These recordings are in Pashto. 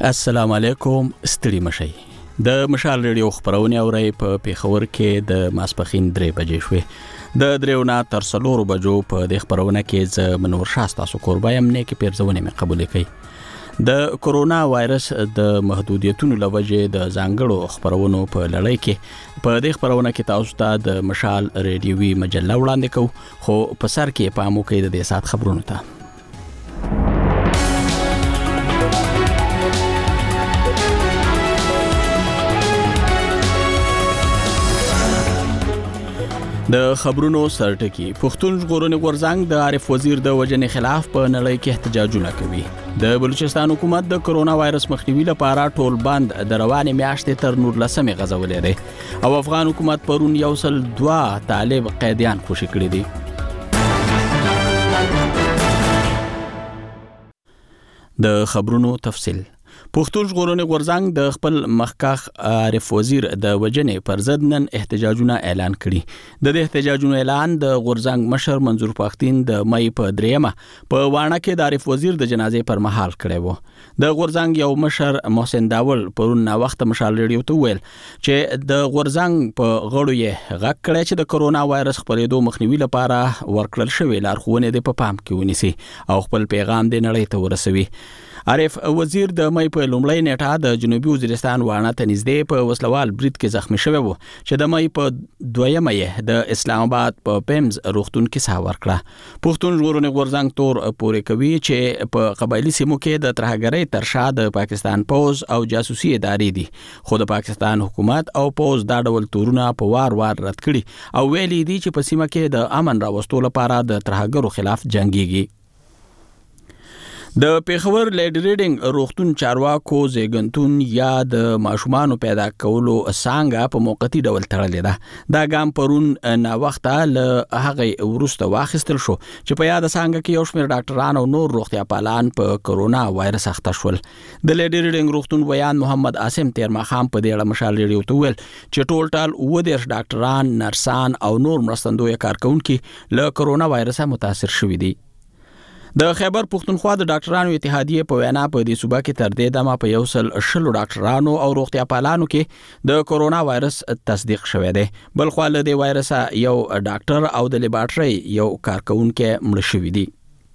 السلام علیکم ستړي مشي د مشال ریډیو خبرونه اوري په پیښور کې د ماسپخین 3 بجې شوې د دریونه تر 4 بجو په د خبرونه کې ز منور شاستا سو قربایم نه کې پیرځونه مې قبول کړي د کورونا وایرس د محدودیتونو لوجه د ځانګړو خبرونو په لړۍ کې په د خبرونه کې تاسو ته د مشال ریډیوي مجله وړاندې کوو خو په سر کې پامو کې د سات خبرونو ته د خبرونو سرټکی پښتون ژغورنې غورځنګ د عارف وزیر د وجنې خلاف په نړۍ کې احتجاجونه کوي د بلوچستان حکومت د کورونا وایرس مخنیوي لپاره ټول بند د روانې میاشتې تر 19 غځولې دي او افغان حکومت پرون 102 طالب قیدیان خوشي کړی دي د خبرونو تفصیل پښتون ژغورنې غورځنګ د خپل مخکخ عارف وزیر د وجنې پر ضد نن احتجاجونه اعلان کړي د احتجاجونو اعلان د غورځنګ مشر منظور پښتين د مې په 3 په وانه کې د عارف وزیر د جنازې پر مهال کړي وو د غورځنګ یو مشر محسن داول پرون وخت مشال ریډیو ته ویل چې د غورځنګ په غړو یې غږ کړی چې د کورونا وایرس خپرېدو مخنیوي لپاره ورکړل شوی لارښوونې د پام کې ونیسي او خپل پیغام د نړۍ ته ورسوي عارف وزیر د مې په لومړی نیټه د جنوبي وزیرستان وانه ته نږدې په وسلوال برید کې زخمی شوی وو چې د مې په 2 مې د اسلام آباد په پیمز روغتون کې ساه ورکړه پښتون ژغورنې غورځنګ تور پورې کوي چې په قبایلی سیمو کې د ترهګرۍ تر شا د پاکستان پوز او جاسوسي ادارې دي خو د پاکستان حکومت او پوز دا ډول تورونه په وار رد کړي او ویلي دي چې په سیمه کې د امن راوستلو لپاره د ترهګرو خلاف جنگيږي د پیښور لیډ ریډینګ روغتون چارواکو زیګنتون یا د ماشومان پیدا کولو څنګه په موقتی ډول تړلې ده دا ګام پرون نا وخته له هغه ورسته واخیستل شو چې په یاد څنګه کې یو شمېر ډاکټران او نور روغتیا پالان په کورونا وایرس اخته شول د لیډ ریډینګ روغتون بیان محمد عاصم تیرمخام په دې اړه مشال ریډیو ته ویل چې ټول 10 ډاکټران نرسان او نور مرستندوی کارکونکو له کورونا وایرس متاثر شوي دي د خیبر پښتونخوا د ډاکټرانو اتحادیه په وینا په دې صوبه کې تر دې دمه په 100 ډاکټرانو او روغتیا پالانو کې د کورونا وایرس تصدیق شوی دی بل خو له دې وایرس یو ډاکټر او د لیبارټري یو کارکونکو مړ شوی دی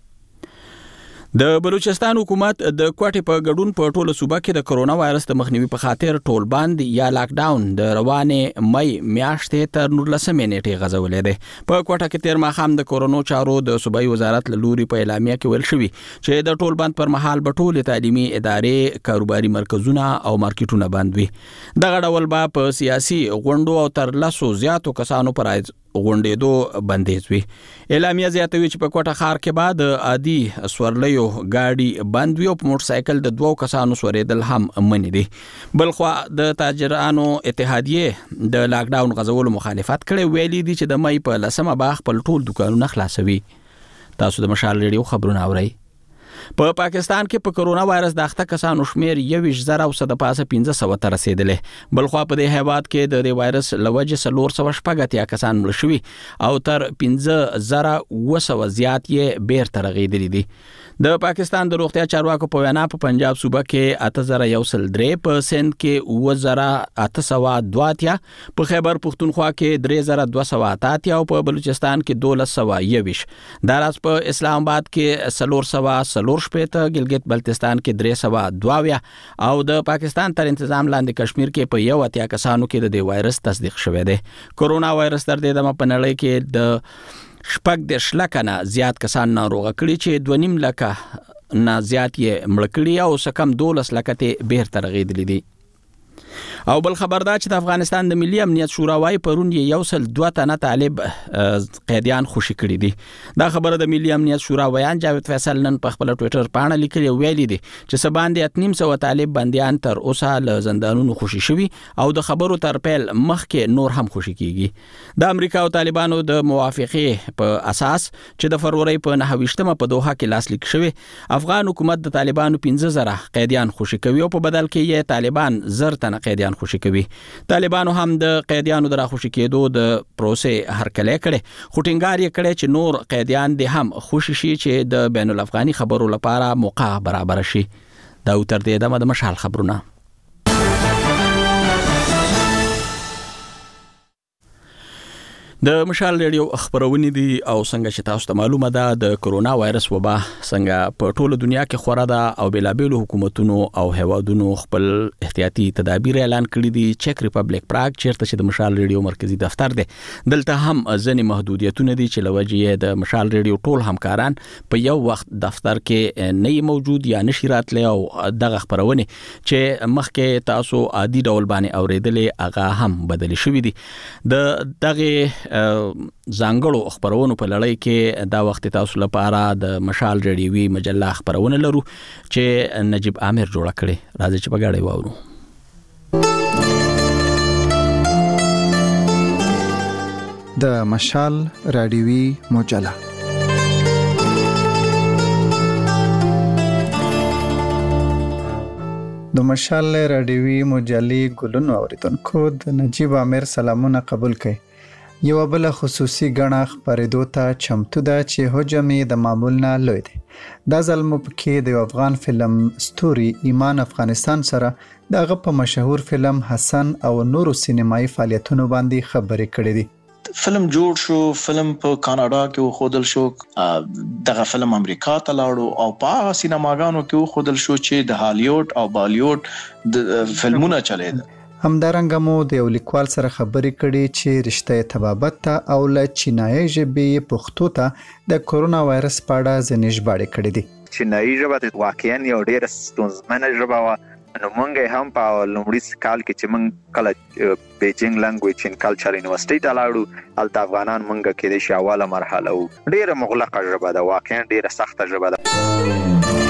د بلوچستان حکومت د کوټې په ګډون په ټوله صوبه کې د کورونا وایرس د مخنیوي په خاطر ټول بند یا لاک ډاون د روانې مې میاشتې تر 19 نیټې غځولې ده په کوټه کې تیر ماخام د کورونا چارو د صوبایي وزارت لوري په اعلامیه کې ویل شوی چې د ټول بند پر مهال به ټول تعلیمي ادارې کاروباري مرکزونه او مارکیټونه بند وي دغه ډول به په سیاسي غونډو او تر لاسو زیاتو کسانو پر غونډېدو بندیز وي اعلامیه زیاتوي چې په کوټه ښار کې بعد عادي سورلیو گاډي بند وي او په موټر سایکل د 2 کسانو سورېدل هم منې دي بل خو د تاجرانو اتحادیه د لاک ډاون غځولو مخالفت کړي ویلي دي چې د مې په 10 باغ خپل ټول دکانونه خلاصوي تاسو د مشال ریډیو خبرونه اورئ په پاکستان کې په کورونا وایرس د اخته کسانو شمیر 1,000 د پاسه 1500 ته رسیدلې بل خو په دې هیواد کې د وایرس لوجه 480 کسان مړ شوي او تر 15,000 زیات یې بیرته رغیدلي دي د پاکستان د روغتیا چارواکو په وینا په پنجاب صوبه کې 8,103 په سند کې 8,802 په خیبر پښتونخوا کې 3,288 او په بلوچستان کې 1,221 دا راز په اسلام آباد کې 400 ګلګت بلتستان کې 322 او د پاکستان تر انتظام لاندې کشمیر کې په 1 کسانو کې د وایرس تصدیق شوی دی کورونا وایرس تر دې دمه په نړۍ کې د شپږ لکه زیات کسان ناروغه کړي چې 2.5 لکه نه زیات یې مړ کړي او سکم 12 لکه ته بیرته رغیدلي دي او بل خبردار چې د افغانستان د ملي امنیت شورا وايي پرون یې 102 تنه طالب قیدیان خوشي کړي دي دا خبره د ملي امنیت شورا ویان جاوید فیصل نن په خپل ټوئیټر باندې لیکلی ویلي دي چې سباندې 800 طالب بنديان تر اوسه له زندانونو خوشي شوي او د خبرو تر پیل مخکې نور هم خوشي کیږي د امریکا او طالبانو د موافقه په اساس چې د فروری په 29مه په دوحه کې لاسلیک شوی افغان حکومت د طالبانو 15,000 قیدیان خوشي کوي او په بدل کې یې طالبان 1000 تنه قیدیان خوشي کوي طالبانو هم د قیدیانو د راخوشي کېدو د پروسې هرکلی کړي خو ټینګار یې کړی چې نور قیدیان د هم خوشي شي چې د بین الافغاني خبرو لپاره موقع برابر شي دا تر دې دمه د مشال خبرونه. د مشال ریډیو خبرونه دي او څنګه چې تاسو ته معلومه ده د کرونا وایرس وبا څنګه په ټوله دنیا کې خورا ده او بلابل حکومتونو او هیوادونو خپل احتیاطي تدابیر اعلان کړي دي. چک ریپبلیک پراګ چیرته چې د مشال ریډیو مرکزی دفتر دی دلته هم ځنې محدودیتونه دي چې لوجې د مشال ریډیو ټول همکاران په یو وخت دفتر کې نه موجود یا نشي راتلی او دغه خبرونه چې مخکې تاسو عادي ډول باندې اوریدلې هغه هم بدل شوې دي. د دغه ځانګړو خبرونو په لړۍ کې دا وخت تاسو لپاره د مشال ریډیوي مجله خبرونه لرو چې نجیب عامر جوړ کړي. راځي چې په ګاډي واورو. د مشال ریډیوي مجله د مشال ریډیوي مجلې ګلونو اوریدونکو د نجیب عامر سلامونه قبول کړئ. یو بل خصوصي غنا خبرېدو ته چمتو ده چې حجم د معمول نه لوی دی. دا ځل مو پکې د افغان فلم ستوري ایمان افغانستان سره دغه په مشهور فلم حسن او نورو سینمایي فعالیتونو باندې خبرې کړې دي. فلم جوړ شو، فلم په کاناډا کې خودل شو، دغه فلم امریکا ته لاړو او په سینماګانو کې خودل شو چې د هالیوډ او بالیوډ د فلمونه چلیدل. همدارنګه مو د یو لیکوال سره خبرې کړې چې رشته طبابت ته او له چینایي ژبې پښتو ته د کرونا وایرس په اړه ځینې ژباړې کړې دي. چینایي ژبه واقعا یو ډېر ستونزمنه ژبه وه. نو مونږ هم په لومړي کال کې چې مونږ کله بیجینګ لانګویج ان کلچر یونیورسيټي ته لاړو، هلته افغانان مونږ کې د شاواله مرحله وو. ډېره مغلقه ژبه ده، واقعا ډېره سخته ژبه ده.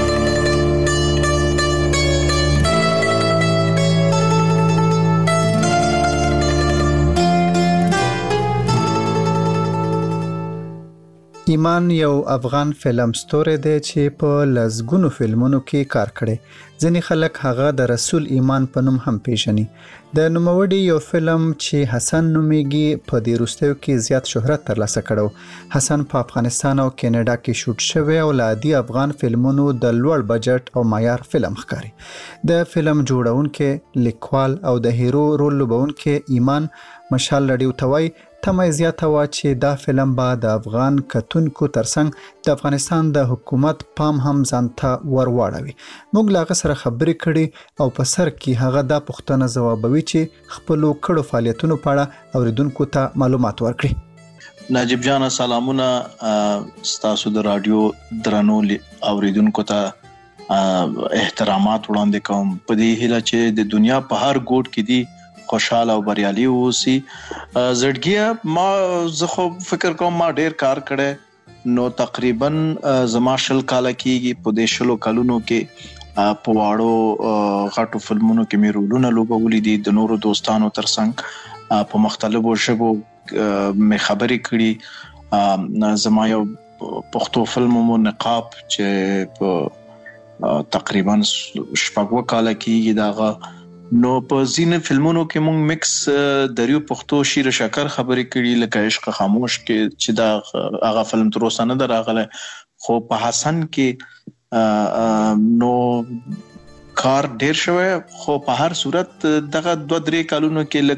ایمان یو افغان فلم ستوری دی چې په لزګونو فلمونو کې کار کړي. ځینې خلک هغه د رسول ایمان په نوم هم پیژني. د نوموړي یو فلم چې حسن نومیږي په دې وروستیو کې زیات شهرت ترلاسه کړو. حسن په افغانستان او کینیډا کې شوټ شوی او له عادي افغان فلمونو د لوړ بجټ او معیار فلم ښکاري. د فلم جوړونکي، لیکوال او د هیرو رول لوبونکي ایمان مشال ریډیو ته وایي تمه زیاته وه چې دا فلم به د افغان کتونکو ترڅنګ د افغانستان د حکومت پام هم ځانته ورواړوي. موږ له هغه سره خبرې کړې او په سر کې هغه دا پوښتنه ځوابوي چې خپلو کړو فعالیتونو په اړه اوریدونکو ته معلومات ورکړي. نجیب جان سلامونه، ستاسو د رادیو درنو اوریدونکو ته احترامات وړاندې کوم په دې هیله چې د دنیا په هر ګوټ کې دي خوشاله او بریالي اوسي. زړګیا ما زه خو فکر کوم ما ډیر کار کړی، نو تقریبا زما 10 کال کېږي په دې 10 کلونو کې په واړو غټو فلمونو کې مې رولونه لوبولې دي. د نورو دوستانو ترڅنګ په مختلفو ژبو مې خبرې کړې. زما یو پښتو فلم مو نقاب چې په تقریبا 6 کال کېږي داغه. نو په ځینې فلمونو کې مونږ مکس دریو پښتو شیر شکر خبرې کړي، لکه عشق خاموش کې چې دا هغه فلم تر اوسه نه راغلی، خو په حسن کې نو کار ډیر شوی. خو په هر صورت دغه 2-3 کالونو کې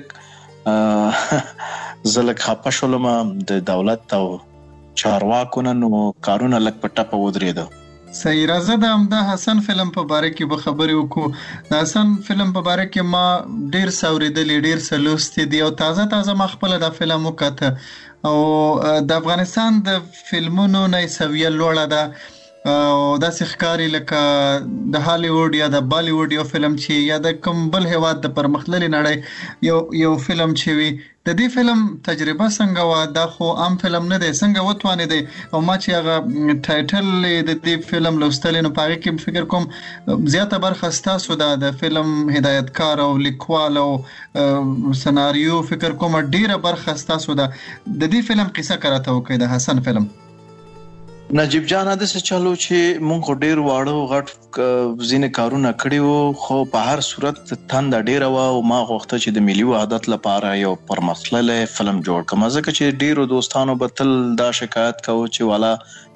زلک خپه شولم د دولت او چارواکو نو کارونه لک په ټپه ودرېده. صحیح. راځه د همدا حسن فلم په باره کې به خبرې وکړو. د حسن فلم په باره کې ما ډیر څاورېدلې، ډیر څه لوستي دي او تازه ما خپله دا فلم وکاته او د افغانستان د فلمونو نه سویه لوړه ده او داسې ښکاري لکه د هالیوډ یا د بالیوډ یو فلم چې یا د کوم بل هیواد د پرمختللي نړۍ یو فلم چې وي. د دې فلم تجربه څنګه وه؟ دا خو عام فلم نه دی، څنګه وتوانېدی؟ او ما چې هغه ټایټل د دې فلم لوستلی نو په هغې کې فکر کوم زیاته برخه ستاسو ده، د فلم هدایتکار او لیکوال او سناریو فکر کوم ډیره برخه ستاسو ده. د دې فلم قصه که راته وکړئ، د حسن فلم. نجیب جان داسې چلو چې مونږ ډیر واړو غټ ځینې کارونه کړي وو، خو په هر صورت تنده ډیره وه او ما غوښته چې د ملي وحدت لپاره یو پرمختللی فلم جوړ کړم، ځکه چې ډیرو دوستانو به تل دا شکایت کوو چې والا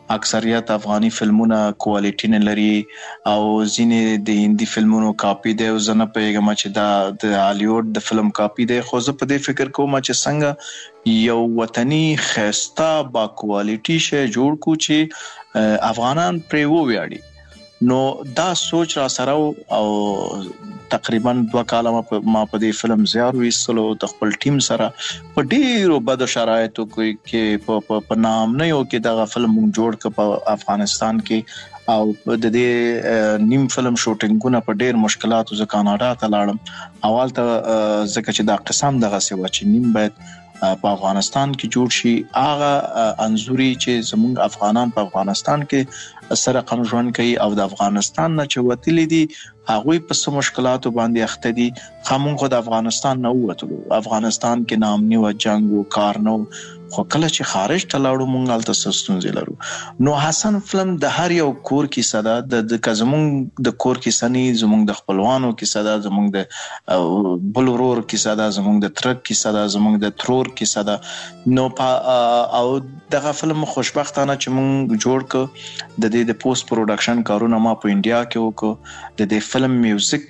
اکثریت افغاني فلمونه کوالټي نه لري او ځینې د هندي فلمونو کاپی دی او زنه پیغام چې دا د هالیوډ د فلم کاپی دی خو زه په دې فکر کوم چې څنګه یو وطني خسته با کوالټي شي جوړ کو چې افغانان پرې وویاړي نو دا سوچ را سره او تقریبا 2 کاله ما په دې فلم زیار وېستلو د خپل ټیم سره په ډیرو بد شرایطو کې په نام نه یو کې دا فلم جوړ ک په افغانستان کې او د دې نیم فلم شوټینګونه په ډیر مشکلاتو ځکه کاناډا ته لاړم اول ته ځکه چې دا قسم دغه سی و چې نیم باید په افغانستان کې جوړ شي هغه انزوري چې زموږ افغانان په افغانستان کې سره قانون کوي او د افغانستان نه چې وتلی دي هغه په سم مشکلاتو باندې اخته دي خامونغه د افغانستان نه وته افغانستان کې نام نیو جنگ او کار نو خو کله چې خارج ته لاړو مونږ الته سستونځ لرو نو حسن فلم د هر یو کور کې صدا د کزمون د کور کې سني زمونږ د خپلوانو کې صدا زمونږ د بلورور کې صدا زمونږ د ترک کې صدا زمونږ د ترور کې صدا نو او دغه فلم خوشبختانه چې مونږ جوړ ک د دې د پوسټ پروډکشن کارونه ما په انډیا کې وکړ د دې فلم میوزیک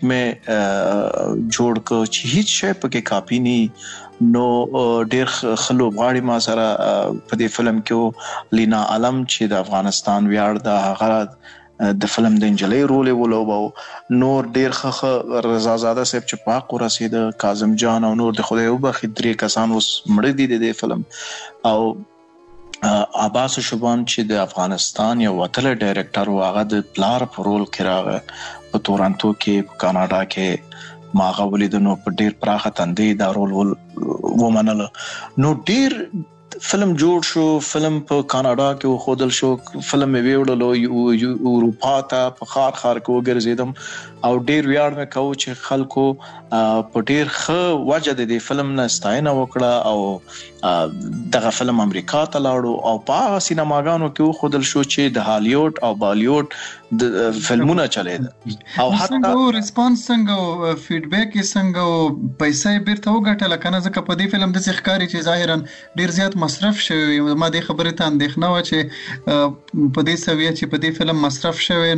مې جوړ ک چې هیڅ شی پکې کاپی نه نو ډیر خلو غاړي ما سره په دې فلم کې لینا علم چې د افغانستان ویاړ د هغه د فلم د انجلۍ رول ولوبو نور ډیر خخه رضا زاده صاحب چې پاک ورسید کاظم جان او نور د خدای وبخښي 3 کسان اوس مړ دي د فلم او عباس شوبان چې د افغانستان یو وتل ډایرکټر واغه د پلار په رول کې راغی په تورنټو کې په کاناډا کې ما غوړې د نو په ډیر پراخه تندې دا رول ومنل نو ډیر فلم جوړ شو فلم په کاناډا کې خودل شو فلم ویوړلو اروپا ته په خار کې وګرځیدم او ډیر ویاړ مې کوم چې خلکو په ډیر ښه وجه د دې فلم نه ستاینه وکړه او دغه فلم امریکا ته لاړو او په سینماګانو کې خودل شو چې د هالیوډ او بالیوډ د فلمونه چلیدل او حتی ریسپانس څنګه فیډبیک څنګه پیسې بیرته وګټل کنه ځکه په دې فلم د ښکاری چې ظاهرا ډیر زیات مصرف شوی ما د خبرې ته اندېښنه و چې په دې سویه چې په دې فلم مصرف شوی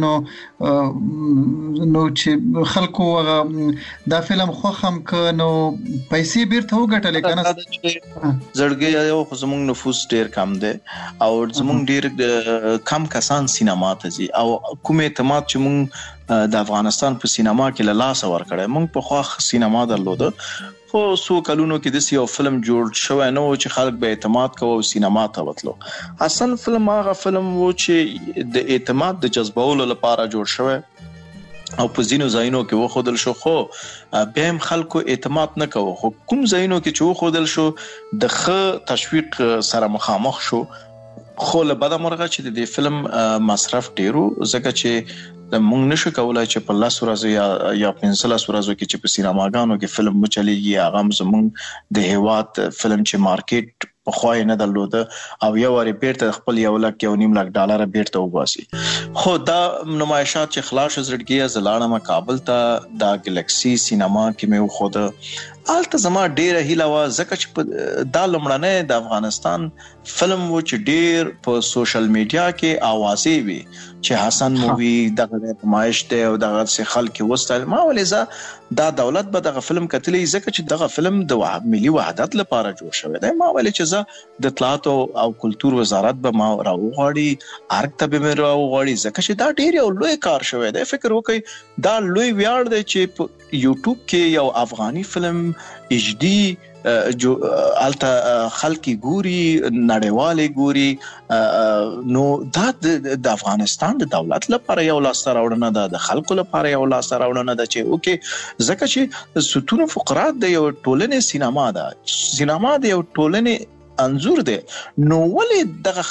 نو چې خلکو دا فلم خوخم کنو پیسې بیرته وګټل کنه زړګي یو زموږ نفوس ډیر کم دی او زموږ ډیر کم کسان سینما ته ځي او کوم اعتماد چې موږ د افغانستان په سینما کې له لاس ور کړی موږ په خو سینما درلوده خو سو کلونو کې د یو فلم جوړ شوی نو چې خلک به اعتماد کوي سینما ته وتلو اصل فلم هغه فلم و چې د اعتماد د جذبولو لپاره جوړ شوی او په ځینو ځایونو کې وخدل شو خو به هم خلکو اعتماد نه کوي خو کوم ځایونو کې چې وخدل شو د ښه تشویق سره مخامخ شو خو له بده مرغه چې د فلم مصرف ډیرو ځکه چې مونږ نشو کولای چې په 10 ورځې یا 15 ورځې کې چې په سینماګانو کې فلم مچلېږي هغه زمونږ د هیواد فلم چې مارکیټ په خوای نه درلوده او یو ری بیرته خپل $1.5 لک بیرته وباسي خو دا نمایشات چې خلاص زړګي زلاړه کابل ته دا ګلیکسي سینما کې مې خوده الته زما ډیره هیله وا زکه چې دا لمړنه د افغانستان فلم و چې ډیر په سوشل میډیا کې اوازې وي چې حسن مووی دغه نمایش ته او دغه څخه خلک وستل ما ولې دا دولت به دغه فلم کتلې زکه چې دغه فلم د ملي وحدت لپاره جوړ شوی دی ما ولې چې د اطلاعات او کلچر وزارت به ما راوغاړي ارګ ته به راوغاړي زکه چې دا ډیر یو لوی کار شوی دی فکر وکړئ دا لوی ویاړ دی چې یوټیوب کې یو افغاني فلم ایچ ڈی جو الته خلکی ګوري نړیوالې ګوري نو دا د افغانستان د دولت لپاره یو لاس راوړنه ده د خلکو لپاره یو لاس راوړنه ده چې اوکې ځکه چې ستون فقرات د یو ټولنې سینما د یو ټولنې انزور ده نو ولې دغه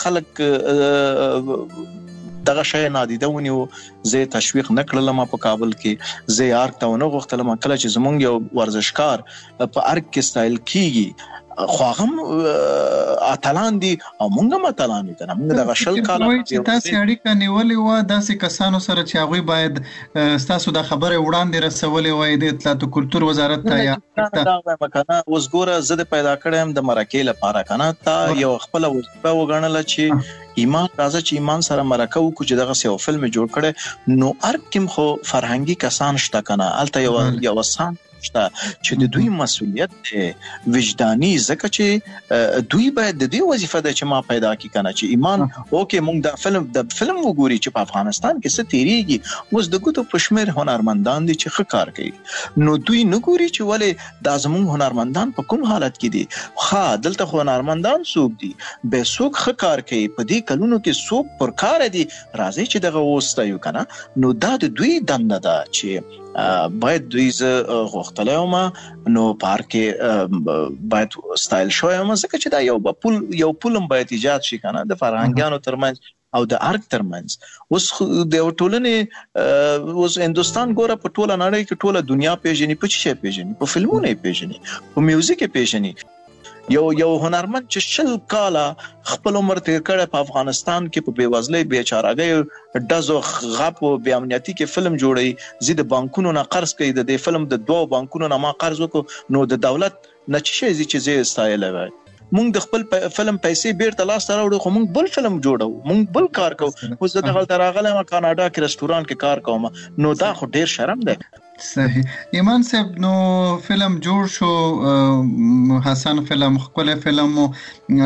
خلک دغه شای نادیده ونیو زه تشویق نکړل ما په کابل کې زه ارګ ته ونه غوښتل ما کله چې زمونږ یو ورزشکار په ارګ کې سټایل کیږي خو هغه اتلان دي او مونږ هم اتلان دي کنه مونږ د شل کال چې تاسو اړیکه نیولې و داسې کسانو سره چې هغه باید تاسو د خبره وړاندې رسولې وای د اطلاعات او کلچر وزارت ته یا دا مکانه اوس ګوره زه د پیدا کړم د مرکې لپاره کنه تا یو خپل وظیفه وګڼل چې ایمان راځي چې ایمان سره مرکه وکړو چې دغه یو فلم جوړ کړي نو ارکم خو فرهنګي کسان شته کنه الته یو سان شته چې د دوی مسؤلیت دی وجداني ځکه چې دوی باید د دې وظیفه ده چې ما پیدا کی کنه چې ایمان اوکې موږ د فلم وګوري چې په افغانستان کې څه تیریږي اوس د ګوتو پښمیر هنرمندان دي چې ښه کار کوي نو دوی نه ګوري چې ولې د زموږ هنرمندان په کوم حالت کې دي ښه دلته هنرمندان څوک دي به څوک ښه کار کوي په دې کلونو کې څوک پر کار دي راځي چې دغه وستایو کنه نو دا د دوی دنده ده چې باید دوی غوښتلای ما نو پارکه باید ستایل شوی ما ځکه چې دا یو پولم باید ایجاد شي کنه د فرهنګانو ترمنځ او د ارګ ترمنځ اوس د ټولنې اوس هندستان ګوره په ټوله نړۍ کې ټوله دنیا پیژني په څه پیژني په فلمونو پیژني په میوزیک پیژني یو هنرمند چې 40 کاله خپل عمر تیر کړی په افغانستان کې په بیوزلۍ بیچارهګۍ دزو غپ او بې امنیتي کې فلم جوړي زید بانکونو نه قرض کوي د دې فلم د 2 بانکونو نه ما قرض وکړو نو د دولت نه چی شي چې زی استایل وای مونږ د خپل فلم پیسې بیرته لاس ته راوړو خو مونږ بل فلم جوړو مونږ بل کار کوو اوس دغه تراغله ما کاناډا کې رستوران کې کار کوم نو دا خو ډیر شرم دی صحیح ایمان صاحب نو فلم جوړ شو حسن فلم خپل فلم او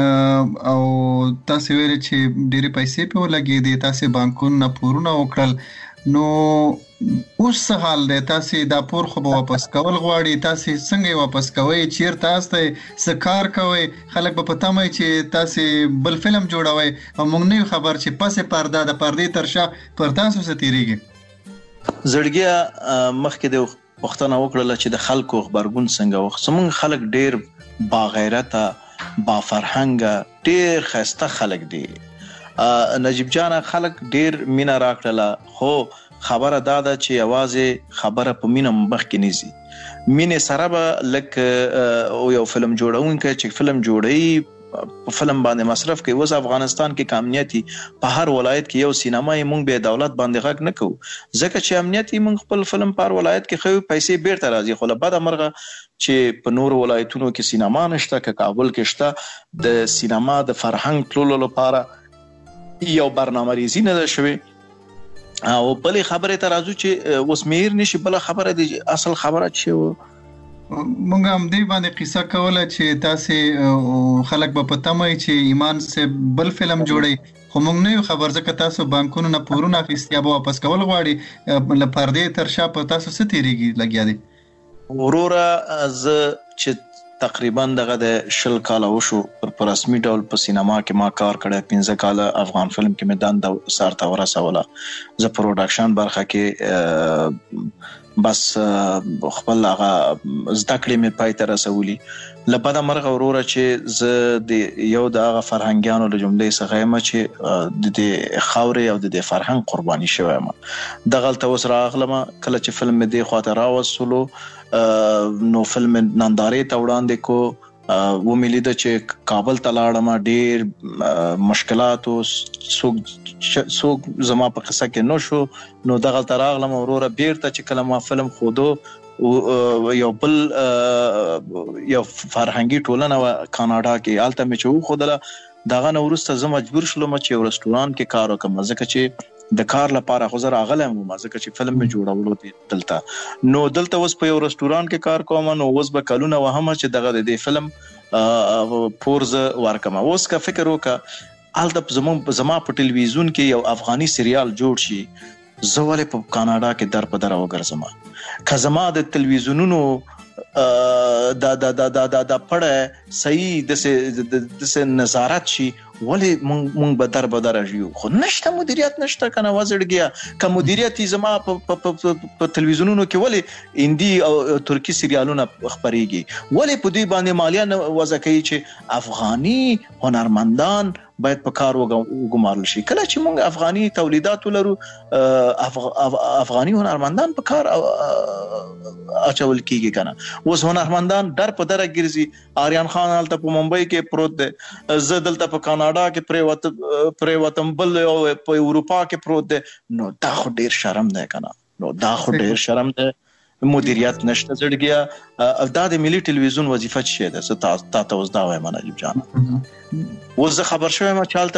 تاسو ویل چې ډېری پیسې په لګې دي تاسو بانکونو نه پورونه وکړل نو اوس حال دی تاسو دا پور خو واپس کول غواړي تاسو څنګه واپس کوي چیرته تاسو سکار کوي خلک په پته مې چې تاسو بل فلم جوړوي او موږ نه خبر چې پسې پرده د پردې ترشا پر تاسو ستیریږي زړګیا مخکې د وختونه وکړل چې د خلکو خبرګون څنګه وخت سمون خلک ډیر با غیرته با فرهنګ ډیر خسته خلک دي نجیب جان خلک ډیر مینا راکړه خو خبره داده چې आवाज خبره په مینه مخ کې نيزي مینه سره به لک او یو فلم جوړونکي چې فلم جوړي په فلم باندې مصرف کوي اوس افغانستان کې کامیابی په هر ولایت کې یو سینمای مونږ به دولت باندې غږ نه کوو ځکه چې امنیتي مونږ خپل فلم پر ولایت کې خو پیسې بیرته راځي خو له بده مرغه چې په نور ولایتونو کې سینما نشته که کابل کې شته د سینما د فرهنګ ټولو لپاره یو برنامه‌ریزي نه ده شوی او بل خبره ته راځو چې اوس میر نشي بل خبره دي اصل خبره چې مونږ هم دې باندې قصه کوله چې تاسو خلک به پته مې چې ایمان سے بل فلم جوړي خو مونږ نه خبر ځکه تاسو بانکونو نه پورونه اخیستیا به واپس کول غواړي لپاره دې ترشا په تاسو ستیریږي لګیا دي وروره ز چې تقریبا دغه د 10 کاله وشو پر رسمي ډول په سینما کې ما کار کړی 15 کاله افغان فلم کې میدان د سارته ورسوله ز پروډکشن برخه کې بس خپل هغه زده کړې مې پای ته رسولي لپاره مرغه وروره چې ز د یو د هغه فرهنګیانو له جملې څخه یم چې د خاورې او د فرهنګ قرباني شوم دغه تل راغلم کله چې فلم مې د خاطر راوصلو نو فلم نندارې ته وړاندې کو و ملي د چې کابل ته لاړم ډېر مشکلات او سوق زما په قصه کې نو شو نو دغه تراغلم وروره بیرته چې کله ما فلم خودو یو بل یو فرهنګي ټولنه کاناډا کې آلته مې چې خودله دغه نورسته زما مجبور شلم چې یو رستوران کې کار وکم ځکه چې د کار لپاره خو زه راغلم ځکه چې فلم مې جوړولو دي دلته اوس په یو رستوران کې کار کوم نو اوس به کلونه وهم چې دغه د فلم پورز ورکم اوس کا فکر وکا الته زما په ټلویزیون کې یو افغاني سریال جوړ شي زواله په کاناډا کې در په در وګرځم که زما د تلویزیونونو دا پړه صحیح د نظارت شي ولی مونږ به در بدر راځو خو نشته مدیریت نشته کنه وزړګیا که مدیریت زما په تلویزیونونو کې ولی هندي او ترکی سریالونه خبريږي ولی په دې باندې مالیه وځکې چې افغاني هنرمندان باید په کار وګمارل شي کله چې مونږ افغاني تولیدات ولرو افغاني هنرمندان په کار اچول کیږي کنه اوس هنرمندان در په در ګرځي آریان خان حالت په ممبئی کې پروت دی زدلته په کاناډا کې پریوتم بل او په اروپا کې پروت دی نو دا خو ډیر شرم دی کنه نو دا خو ډیر شرم دی مدیریت نشته زړګیا دا د ملي ټلویزیون وظیفه څه ده تا ته اوس دا وایم نجیب جان اوس خبر شوم چې حالت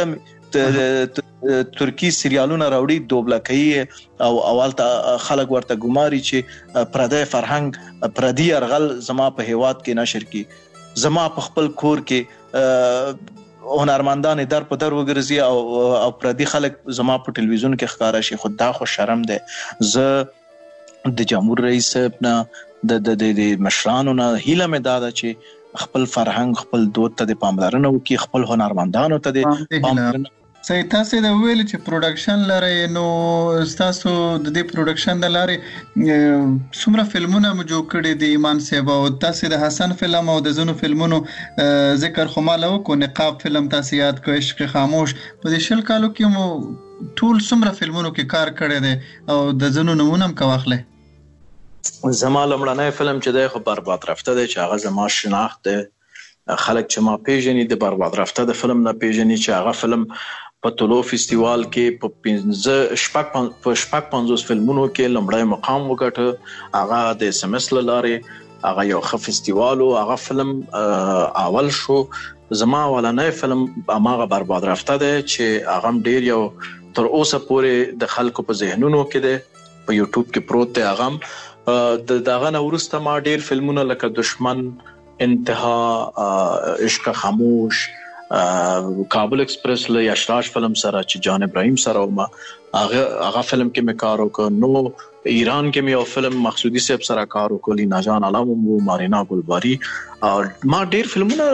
ترکی سریالونه راوړي دوبله کوي او اولته خلک ورته ګماري چې پردی فرهنګ پردی ارغل زما په هیواد کې نشر کی زما په خپل کور کې هنرمندان در په در وګرځي او پردی خلک زما په ټلویزیون کې ښکارا شي. خو دا خو شرم ده. زه د جمهور رئیس نه د مشرانو نه هیله مې دا ده چې خپل فرهنګ خپل دود ته د پاملرنه وکړي، خپل هنرمندانو ته د پاملرنه. صحیح. تاسو دا ویل چې پروډکشن لري، نو تاسو د دې پروډکشن د لارې څومره فلمونه مو جوړ کړي دي ایمان صاحب؟ او تاسو د حسن فلم او د زونو فلمونو ذکر خو مالو کو نقاب فلم تاسو یاد کو، عشق خاموش، په دې شل کالو کې مو ټول څومره فلمونو کې کار کړی دی او د زونو نمونه هم کا واخلې؟ زما لمړنی فلم چې دی خو برباد رفته دی، چې هغه زما شناخت دی. خلک چې ما پیژني د برباد رفته د فلم نه پیژني، چې هغه فلم په طلوع فیستیوال کې په شپږ 50 فلمونو کې لمړی مقام وګټه. هغه د SMS لارې هغه یو ښه فیستیوال او هغه فلم اول شو. زما ولنۍ فلم هغه برباد رفته دی چې هغه ډیر یو تر اوسه پورې د خلکو په ذهنونو کې دی، په یوټیوب کې پروت دی. هغه دغه نه وروسته ما ډیر فلمونه لکه دشمن، انتها، عشق خاموش، کابل ایکسپریس له یشراج فلم سره چې جان ابراهیم سره ما هغه فلم کې مې کار وکړ. نو ایران کې مې یو فلم مقصودی صاحب سره کار وکړ، لینا جان علم او مارینا ګلباری. ما ډیر فلمونه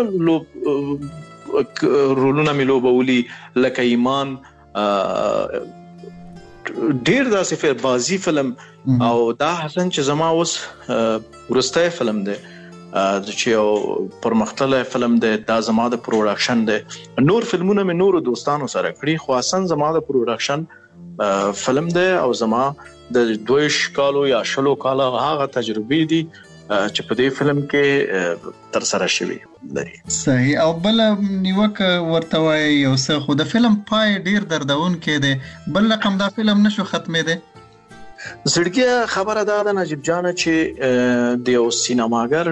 رولونه مې لوبولي لکه ایمان، ډیر داسې بازی فلم. او دا حسن چې زما اوس ورسته فلم دی چې یو پرمختللی فلم دی، دا زما د پروډکشن دی. نور فلمونه مې نور دوستانو سره کړی، خو حسن زما د پروډکشن فلم دی او زما د 2 کالو یا 10 کالو هغه تجربې دي چې په دې فلم کې تر سره شوی لري. صحیح. او بل نیوکه ورته وای یو څه، خو د فلم پای ډیر دردون کې دی، بل رقم دا فلم نشو ختمې دی. زړګي خبره دا ده نجیب جان چې د یو سینماګر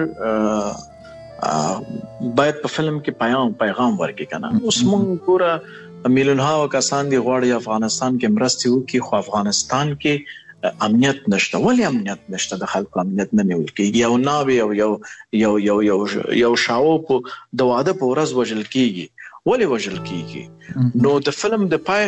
باید په فلم کې پیغام ورکړي کنه. اوس موږ ګوره میلیونها کسان دی غواړي افغانستان کې مرستې وکړي، خو افغانستان کې امنیت نشته. ولې امنیت نشته؟ د خلکو امنیت نه نیول کېږي. یو ناوې او یو شاو په د واده په ورځ وژل کېږي. ولې وژل کېږي؟ نو د فلم د پای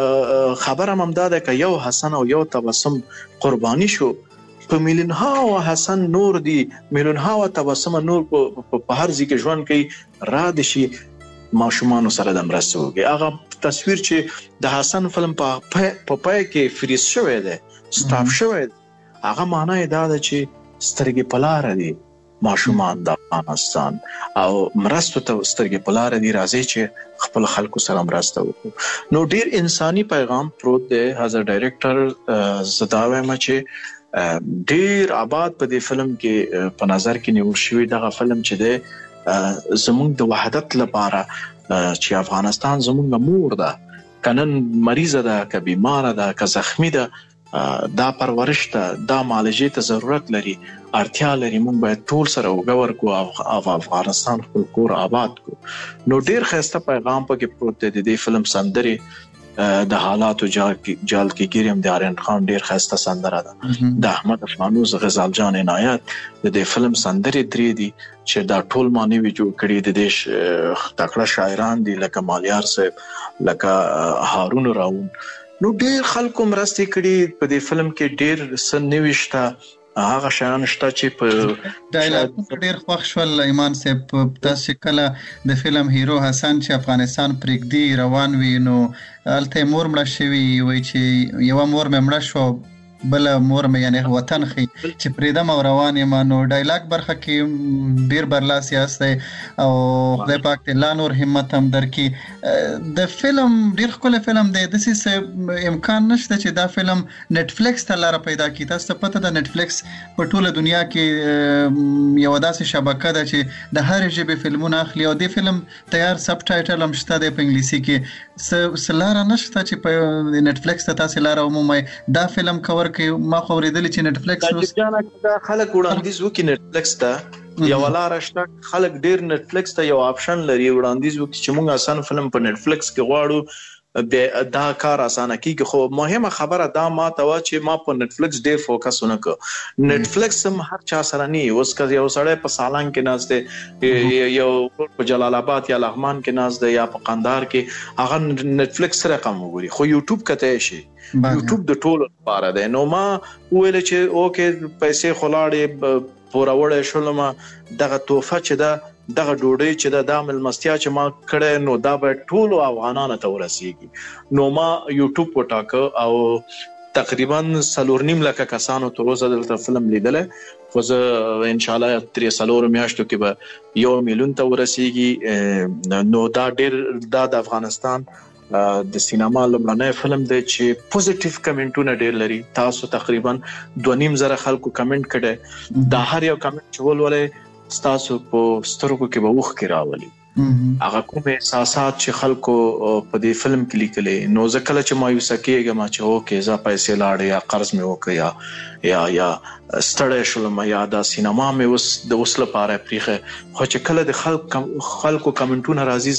خبره هم دا ده که یو حسن او یو تبسم قرباني شو، په میلیونها حسن نور دي، میلیونها تبسم نور په هر ځای کې ژوند کوي، را دي شي ماشومانو سره د مرستې وکړي. هغه تصویر چې د حسن فلم په پای کې فریز شوی دی، سټاپ شوی دی، هغه معنی دا ده چې سترګې په لاره دي ماشومان د افغانستان او مرستو ته سترګې په لاره دي، راځي چې خپل خلکو سره مرسته وکړو. نو ډیر انساني پیغام پروت دی. از ډایرکټر زدا وایم چې ډیر آباد په دې فلم کې په نظر کې نیول شوی دغه فلم چې دی زموږ د وحدت لپاره، چې افغانستان زموږ مور ده، کنن مریضه ده، که بیماره ده، که زخمی ده، دا پرورش ته، دا معالجې ته ضرورت لري، اړتیا لري. موږ باید ټول سره وګور کو او افغانستان خپل کور آباد کو. نو ډیر ښایسته پیغام پکې پروت دی. د دې فلم سندرې د حالاتو جال کې ګیریم د آرین خان ډیر ښایسته سندره ده. د احمد افغانوز غزال جان عنایت د دې فلم سندرې 3 دي چې دا ټول معنی وی جوړ کړي. د دې تکړه شاعران دي لکه مالیار صاحب، لکه هارون راون. نو ډیر خلکو مرستې کړي په دې فلم کې. ډیر سنويشته هغه شان شته چې په ډایلاګ ډیر خوښ شول. ایمان صاحب تاسو کله د فلم هیرو حسن چې افغانستان پرېږدي روان وي، نو الته مور مړه شوی وي چې یو مور مې مړه شو، بل مور مې یعنی وطن خي چې پرېدم او روان یم. نو ډایلاګ برخه کې ډیر برلاسی یاستئ او خدای پاک ته لا نور همت هم درکړي. د فلم ډیر ښکلی فلم دی. د څه امکان نشته چې دا فلم نت فلیکس ته لاره پیدا کړي؟ تاسو ته پته ده نت فلیکس په ټوله دنیا کې یو داسې شبکه ده چې د هر ژبې فلمونه اخلي او د فلم تیار سب ټایټل هم شته دی په انګلیسي کې. لاره نشته چې په نت فلیکس ته تاسو لاره عمومي دا فلم کور کې؟ ما خو ورېدلی چې نت فلیکس دا خلک وړاندیز وکړي نت فلیکس ته یو لاره شته. خلک ډیر نت فلیکس ته یو آپشن لري وړاندیز وکړي چې موږ آسان فلم په نت فلیکس کې غواړو. دا کار اسانه کیږي. خو مهمه خبره دا ما ته وا چې ما په نتفلکس ډیر فوکس ونکړ. نتفلکس هم هر چا سره نه اوس که یو سړی په سالنګ کې ناز دی، یو په جلال آباد یا لغمان کې ناز دی یا په قندهار کې، هغه نتفلکس رقم وګوري. خو یوټیوب کته شي، یوټیوب د ټولو لپاره دی. نو ما ویل چې اوکې پیسې خلاړې پوره وړې شولم، دغه توفه چې ده، دغه ډوډۍ چې دا ملمستیا چې ما کړې، نو دا به ټولو افغانانو ته ورسیږي. نو ما یوټیوب وټاکه او تقریبا 4.5 لک کسانو تر اوسه دلته فلم لیدل. خو زه ان شاء الله 3 میاشتو کې به 1 میلیون ته ورسیږي. نو دا ډیر د افغانستان د سینما لومړنی فلم دی چې پوزټیو کمنټونه ډیر لري. تاسو تقریبا 2.5 خلکو کمنټ کړي. دا هر یو کمنټ چې ولولې ستاسو په سترګو کې به وښ کې راولي. هغه کوم احساسات چې خلکو په دې فلم کې لیکلي، نو زه کله چې مایوسه کېږم چې اوکې زه پیسې لاړې یا قرض مې وکړ یا ستړی شولم یا دا سینما مې د اوس لپاره پریښه. خو چې کله د خلکو کمنټونه راځي،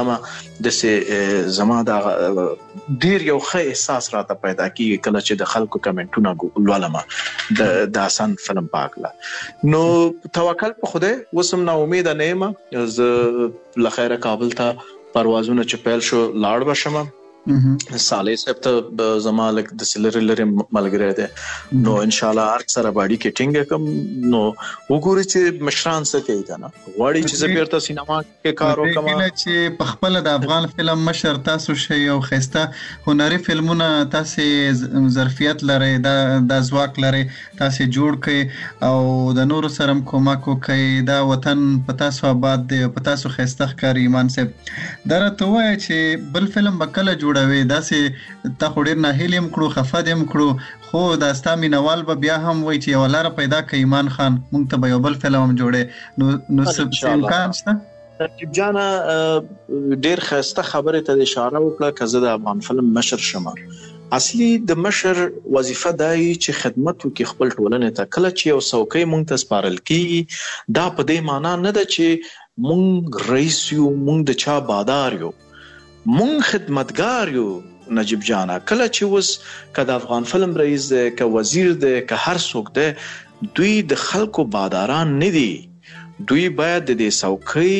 زما د ډیر یو ښه احساس راته پیدا کیږي کله چې د خلکو کمنټونه لولم د حسن فلم پاکله. نو توکل په خدای، وسم نا امید نه یم. زه لخیره کابل ته پروازونه چې پیل شو لاړ بشم. صالح صاحب ته زما لک د سلری ملګری دی، نو ان شاء الله هر سره باډي کې ټینګ کوم. نو وګورئ چې مشران څه کوي کنه، غواړي چې زه بیرته سینما کې کار وکم. چې په خپل د افغان فلم مشر تاسو شي او خسته هنري فلمونه تاسو ظرفیت لري، د ځواک لري، تاسو جوړ کړئ او د نور سره کومک وکړئ. دا وطن په تاسو آباد دی، په تاسو خسته ښکاري. ایمان صاحب درته وایي چې بل فلم وکړه جوړوي، داسې تا خو ډېر ناهیل هم کړو، خفه هم کړو، خو دا ستا مینوال به بیا هم وایي چې یوه لاره پیدا کړه ایمان خان، موږ ته به یو بل فلم هم جوړې. نو څه امکان شته؟ ترکیب جانه ډېر ښایسته خبرې ته اشاره وکړه. که زه د افغان فلم مشر شم، اصلي د مشر وظیفه دا چې خدمت وکړي خپل ټولنې ته. کله چې یو څوکۍ موږ ته سپارل کېږي، دا په دې معنا نه ده چې موږ رئیس یو، موږ د چا بادار یو، مونږ خدمتګار یو. نجیب جانا کله چې اوس که د افغان فلم رئیس دی، که وزیر دی، که هر څوک دی، دوی د خلکو باداران نه دي. دوی باید د دې څوکۍ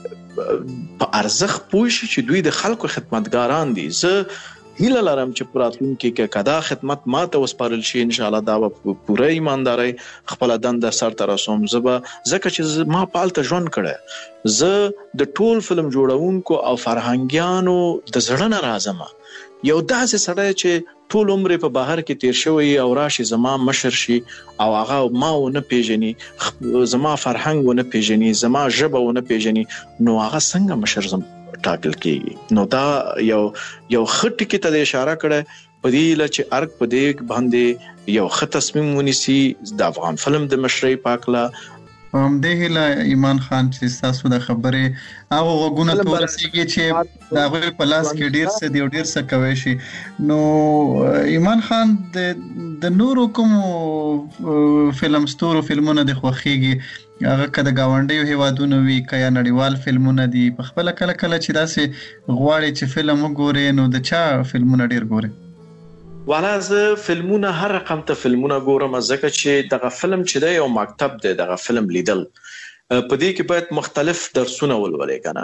په ارزښت پوه شي چې دوی د خلکو خدمتګاران دي. زه هیله لرم چې په راتلونکي کې که دا خدمت ما ته وسپارل شي، ان شاء الله دا به پوره ایماندارۍ خپله دنده سرته رسوم. ځکه چې ما په هلته ژوند کړی، زه د ټول فلم جوړونکو او فرهنګیانو د زړه نه راځم. یو داسې سړی چې ټول عمر په بهر کې تیر شوی او راشي زما مشر شي او هغه ما ونه پیژني، زما فرهنګ ونه پیژني، زما ژبه ونه پیژني، نو هغه څنګه مشر ټاکل کېږي؟ نو دا یو ښه ټکي ته اشاره کړه په دې چې ارګ په دې باندې یو ښه تصمیم ونیسي د افغان فلم د مشرۍ پاکله. همدې هیله ایمان خان چې تاسو د خبرې هغه غوږونه ته ورسیږي چې د هغوی په لاس کې ډېر څه دی او ډېر څه کوی شي. نو ایمان خان د نورو کومو فلم ستورو فلمونه د خوښېږي، هغه که د ګاونډیو هیوادونو وي که یا نړیوال فلمونه دي، په خپله کله چې داسې غواړي چې فلم وګورې، نو د چا فلمونه ډېر ګورې؟ والا زه فلمونه هر رقم ته فلمونه ګورم، ځکه چې دغه فلم چې دی یو مکتب دی. دغه فلم لیدل په دې کې باید مختلف درسونه ولولې کنه.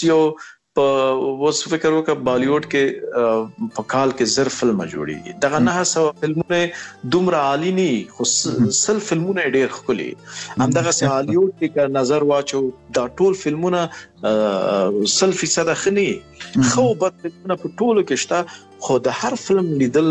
اوس فکر وکړه بالیوډ کې په کال کې 1000 فلمه جوړیږي، دغه 900 فلمونه دومره عالی نه، خو 100 فلمونه ډېر ښکلي. همدغه هالیوډ کې که نظر واچو دا ټول فلمونه 100% ښه نه، ښه او بد فلمونه په ټولو کې شته، خو د هر فلم لیدل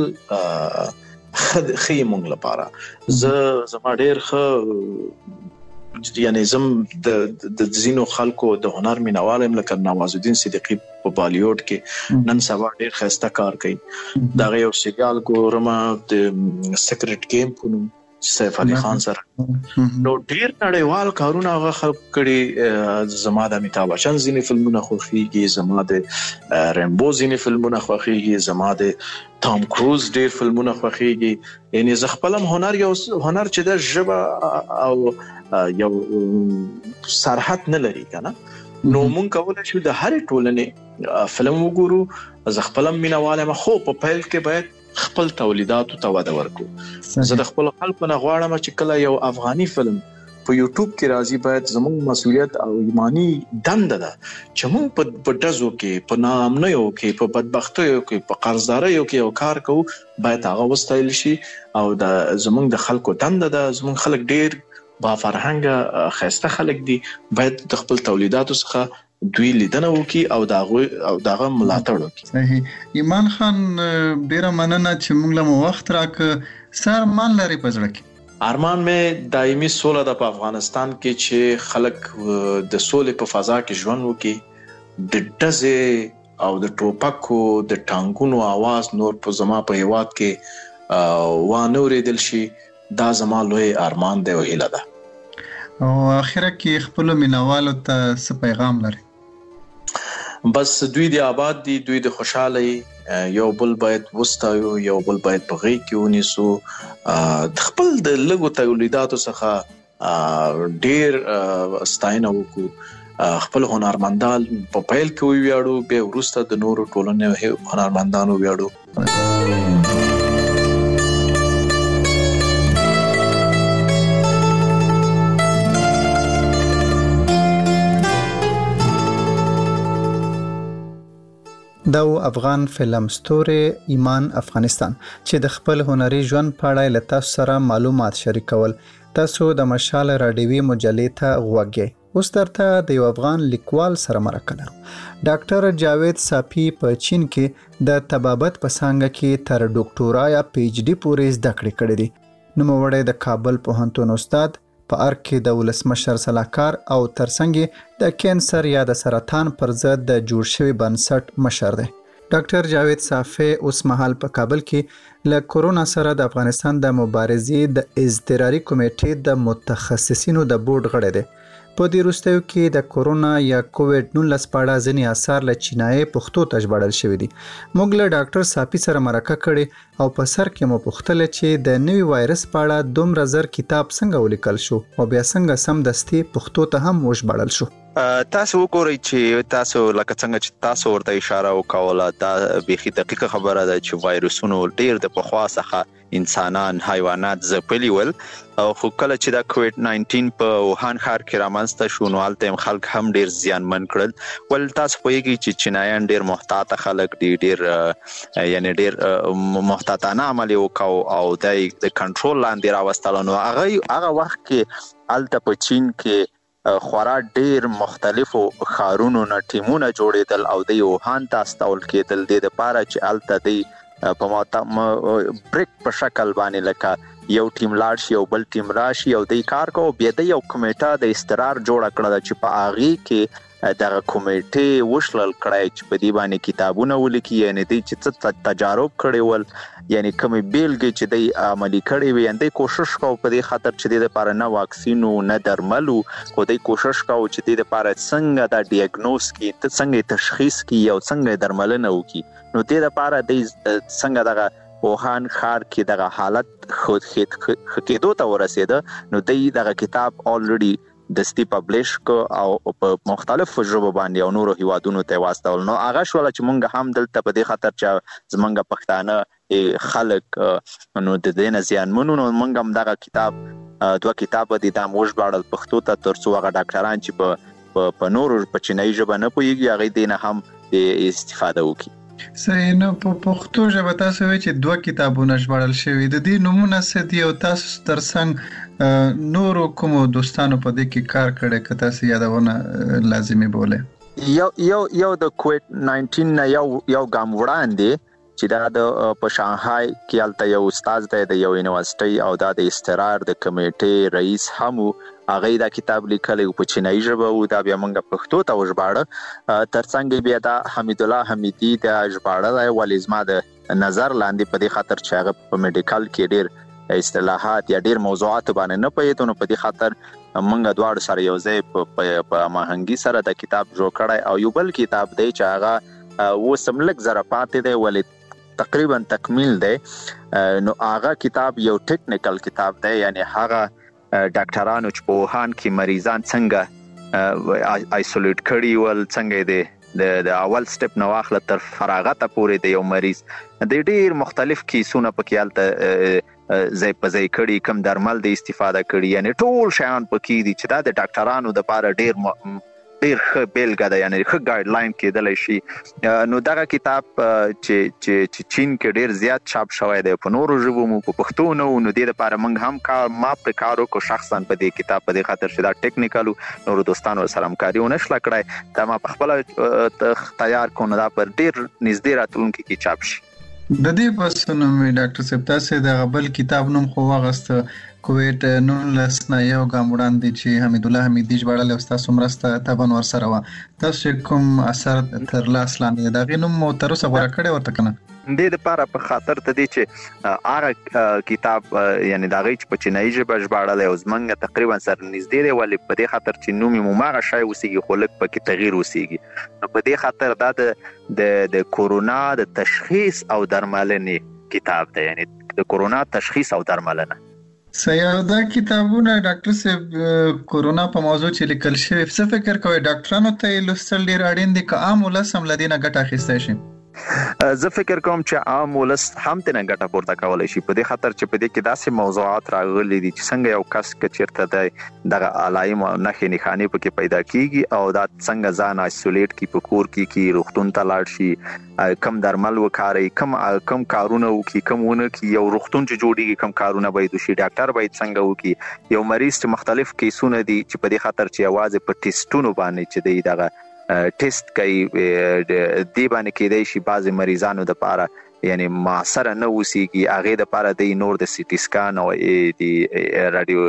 ښه مونږ لپاره. زما ډېر ښه یعنی زم د ځینو خلکو د هنر مینوال یم، لکه نوازالدین صدیقی په بالیوډ کې نن سبا ډېر ښایسته کار کوي. دغه یو سریال ګورم د سیکرټ گیم په نوم سیف علي خان سره، نو ډېر نړیوال کارونه هغه خلق کړي. زما د امیتاب بچن ځینې فلمونه خوښېږي، زما د ریمبو ځینې فلمونه خوښېږي، زما د ټام کروز ډېر فلمونه خوښېږي. یعنی زه خپل هم هنر چې د ژبه او یو سرحد نه لري کنه. نو مونږ کولای شو د هر ټولنې فلم وګورو. زه خپل مینواله ما خو په پیل کې باید خپل تولیداتو ته وده ورکړو. زه د خپل خلکو نه غواړم چې کله یو افغاني فلم په یوټیوب کې راځي باید زموږ مسؤلیت او ایمانی دنده ده چې موږ په دزو کې په ناامنیو کې په بدبختیو کې په قرضداريو کې یو کار کوو باید هغه وستایل شي او د زموږ د خلکو دنده ده. زموږ خلک ډیر با فرهنګ خسته خلک دي باید د خپل تولیداتو څخه دوی لیدنه وکي او داغه ملاتړ وکي. صحیح. ایمان خان ډیره مننه چې موږ له وخت راک سر مان لري پزړه کې. ارمان مې دایمي سوله د افغانستان کې چې خلک د سولې په فضا کې ژوند وکي. د ډزې او د ټوپکو د ټانګونو आवाज نور په زما په هیواد کې وانه ورېدل شي. دا زما لوی ارمان دی او هیله ده. او اخره کې خپل مینوالو ته څه پیغام لري؟ بس دوی دی آباد دي، دوی د خوشاله یو بل باید وستایو، یو بل باید په غي کې ونیسو. خپل د لګو تولیداتو څخه ډیر ستاینه وکړو. خپل هنرمندان په پیل کې ویاړو، به ورسته د نورو ټولنې هنرمندانو ویاړو. دا افغان فلم ستوري ایمان افغانستان چې د خپل هنري ژوند په اړه له تاسو سره معلومات شریکول. تاسو د مشال رادیوي مجلې ته غوږی. اوس درته د یو افغان لیکوال سره مرکه لرو. ډاکټر جاوید صافي په چین کې د طبابت په څانګه کې تر ډاکټورا یا پی ایچ ډي پورې زده کړې کړې دي. نوموړی د کابل پوهنتون استاد، په ارګ کې د ولسمشر صلاحکار او ترڅنګ د کینسر یا د سرطان پر ضد د جوړ شوی بنسټ مشر دی. ډاکټر جاوید صافي اوس مهال په کابل کې له کورونا سره د افغانستان د مبارزې د اضطراري کمیټې د متخصصینو د بورډ غړی دی. په دې وروستیو کې د کورونا یا کووډ-19 په اړه ځینې آثار له چینایي پښتو ته ژباړل شوي دي. موږ له ډاکټر صافي سره مرکه کړې او په سر کې مو پوښتل چې د نوي وایرس په اړه دومره زر کتاب څنګه ولیکل شو او بیا څنګه سمدستي پښتو ته هم وژباړل شو. تاسو وګورئ چې تاسو لکه څنګه چې تاسو ورته اشاره وکوله، دا بيخي دقیقه خبره ده چې وایرسونو ډیر د پخوا څخه انسانان حیوانات ځپلي ول. او خو کله چې دا کووډ 19 په ووهان ښار کې رامنځته شو نو هلته خلک هم ډیر زیانمن کړل. ول تاسو پوهیږئ چې چینایان ډیر محتاط خلک دي، ډیر یعنی ډیر محتاطانه عمل وکاو او د کنټرول لاندې راوستل. نو هغه وخت کې هلته په چین کې خورا ډیر مختلفو خارونو نه ټیمونه جوړېدل او د ووهان ته استول کېدل د لپاره چې الته د په بریک په شکل باندې لکه یو ټیم لاړ شي او بل ټیم راشي او د کار کوو. بیا د یو کمیټه د استقرار جوړ کړل چې په اغي کې دغه کمیټه وشلل کړای چې په دې باندې کتابونه ولیکي، یعنی د چې تجارب کړي ول، یعنی کومې بیلګې چې د عملی کړي وي. اندې کوشش کوو په دې خاطر چې د لپاره نه واکسینو نه درملو، خو د کوشش کوو چې د لپاره څنګه دا ډیاګنوز کی، څنګه تشخیص کی او څنګه درملنه وکي. نو د لپاره د څنګه دغه ووهان ښار کې دغه حالت خود کېدو ته ورسېده. نو دغه کتاب الریډي دستی پبلش کو او په مختلفو ژبو باندې او نورو هیوادونو ته واستول. نو هغه شول چې مونږ هم دلته په دې خاطر چې زمونږ پښتانه خلک نو د دې نه زیانمنو، نو مونږ هم دغه کتاب دوه کتاب دي د موژباړل پښتو ته ترڅو هغه ډاکټران چې په نورو په چینایي ژبه نه پوهیږي هغه دې نه هم استفاده وکړي. صحیح. نو په پښتو ژبه تاسو وایي چې دوه کتابونه ژباړل شوي د دې نمونه څه دي او تاسو ترڅنګ نورو کومو دوستانو په دې کې کار کړی که تاسو یادونه لازمي بوله؟ یو د کووډ 19 نه یو ګام وړاندې چې دا د په شانګهای کې الته یو استاد دی د یو یونیورسيټي او دا د استقرار د کمیټې رئیس هم هغه دا کتاب لیکلی په چینایي ژبه او دا بیا موږ پښتو ته وژباړه. ترڅنګ بیا دا حمید الله حمیدي دا ژباړه ولې زما د نظر لاندې په دې خاطر چې هغه په میډیکل کې ډیر اصطلاحات یا ډیر موضوعات باندې نه پوهېدو، نو په دې خاطر موږ دواړو سره یو ځای په ماهنګي سره د کتاب جوړ کړی. او یو بل کتاب دی چې هغه اوس هم لږ زره پاتې دی ولې تقریبا تکمیل دی. نو هغه کتاب یو ټیکنیکل کتاب دی، یعنی هغه ډاکټرانو چې په ووهان کې مریضان څنګه آیسولیټ کړي ول څنګه د اول سټپ نو اخله تر فراغت پورې د یو مریض د ډیر مختلف کیسونه پکې الته زي په زي کړي کم درمل د استفاده کړي یعنی ټول شیان پکې دي چې دا د ډاکټرانو د لپاره ډیر ښه بیلګه ده یعنی ښه ګایډ لاین کېدلی شي نو دغه کتاب چې چین کې ډیر زیات چاپ شوی دی په نورو ژبو مو په پښتو نه و نو دې لپاره موږ هم ما په کار وکړو شخصا په دې کتاب په دې خاطر چې دا ټیکنیکل نورو دوستانو سره همکاري ونه شله کړی دا ما په خپله تیار کړو نو دا پر ډیر نږدې راتلونکي کې چاپ شي د دې بسونه مې ډاکټر صاحب تاسو د غبل کتاب نوم خو واغسته کویټ 19 نه یو ګام وړاندې چې حمید الله حمیدی ژباړل او تاسو مرسته تبن ور سره و تاسو کوم اثر تر لاس لاندې دا غینم مو تر اوسه غوړه کړی ورته کنه د لپاره په خاطر ته دي چې هغه کتاب یعنی دا غي چې په چینایي ژبه ژباړل او زمنګ تقریبا سر نږدې دی ولې په دې خاطر چې نومي مو ماغه شای وسیږي خو لک په کې تغییر وسیږي نو په دې خاطر دا د کورونا د تشخیص او درملنې کتاب دی یعنی د کورونا تشخیص او درملنه سیاده کتابونه ډاکټر صاحب کورونا په موضوع چې لیکل شوی څه فکر کوي ډاکټرانو ته لوستل ډیر اړین دي که عام ولس هم لدینه ګټه اخیستی شي زه فکر کوم چې عام ولس هم تنه ګټه پورته کولای شي په دې خاطر چې په دې کې داسې موضوعات راغلي دي چې څنګه یو کس کچیرته دغه علایم او نښې نښانې پکې پیدا کیږي او دا څنګه ځان آیسولیټ کی په کور کې روغتون ته لاړ شي کم درمل وکاري کم کارونه وکي کمونه کی یو روغتون چې جوړیږي کم کارونه باید وشي ډاکټر باید څنګه وکي یو مریض چې مختلف کیسونه دي چې په دې خاطر چې आवाज په ټیسټونو باندې چې دی دغه ټیسټ کوي دی باندې کېدای شي بعضی مریضانو د لپاره یعنی معاصره نه وسیږي هغه د لپاره د نور د سي ټي سکان او د رادیو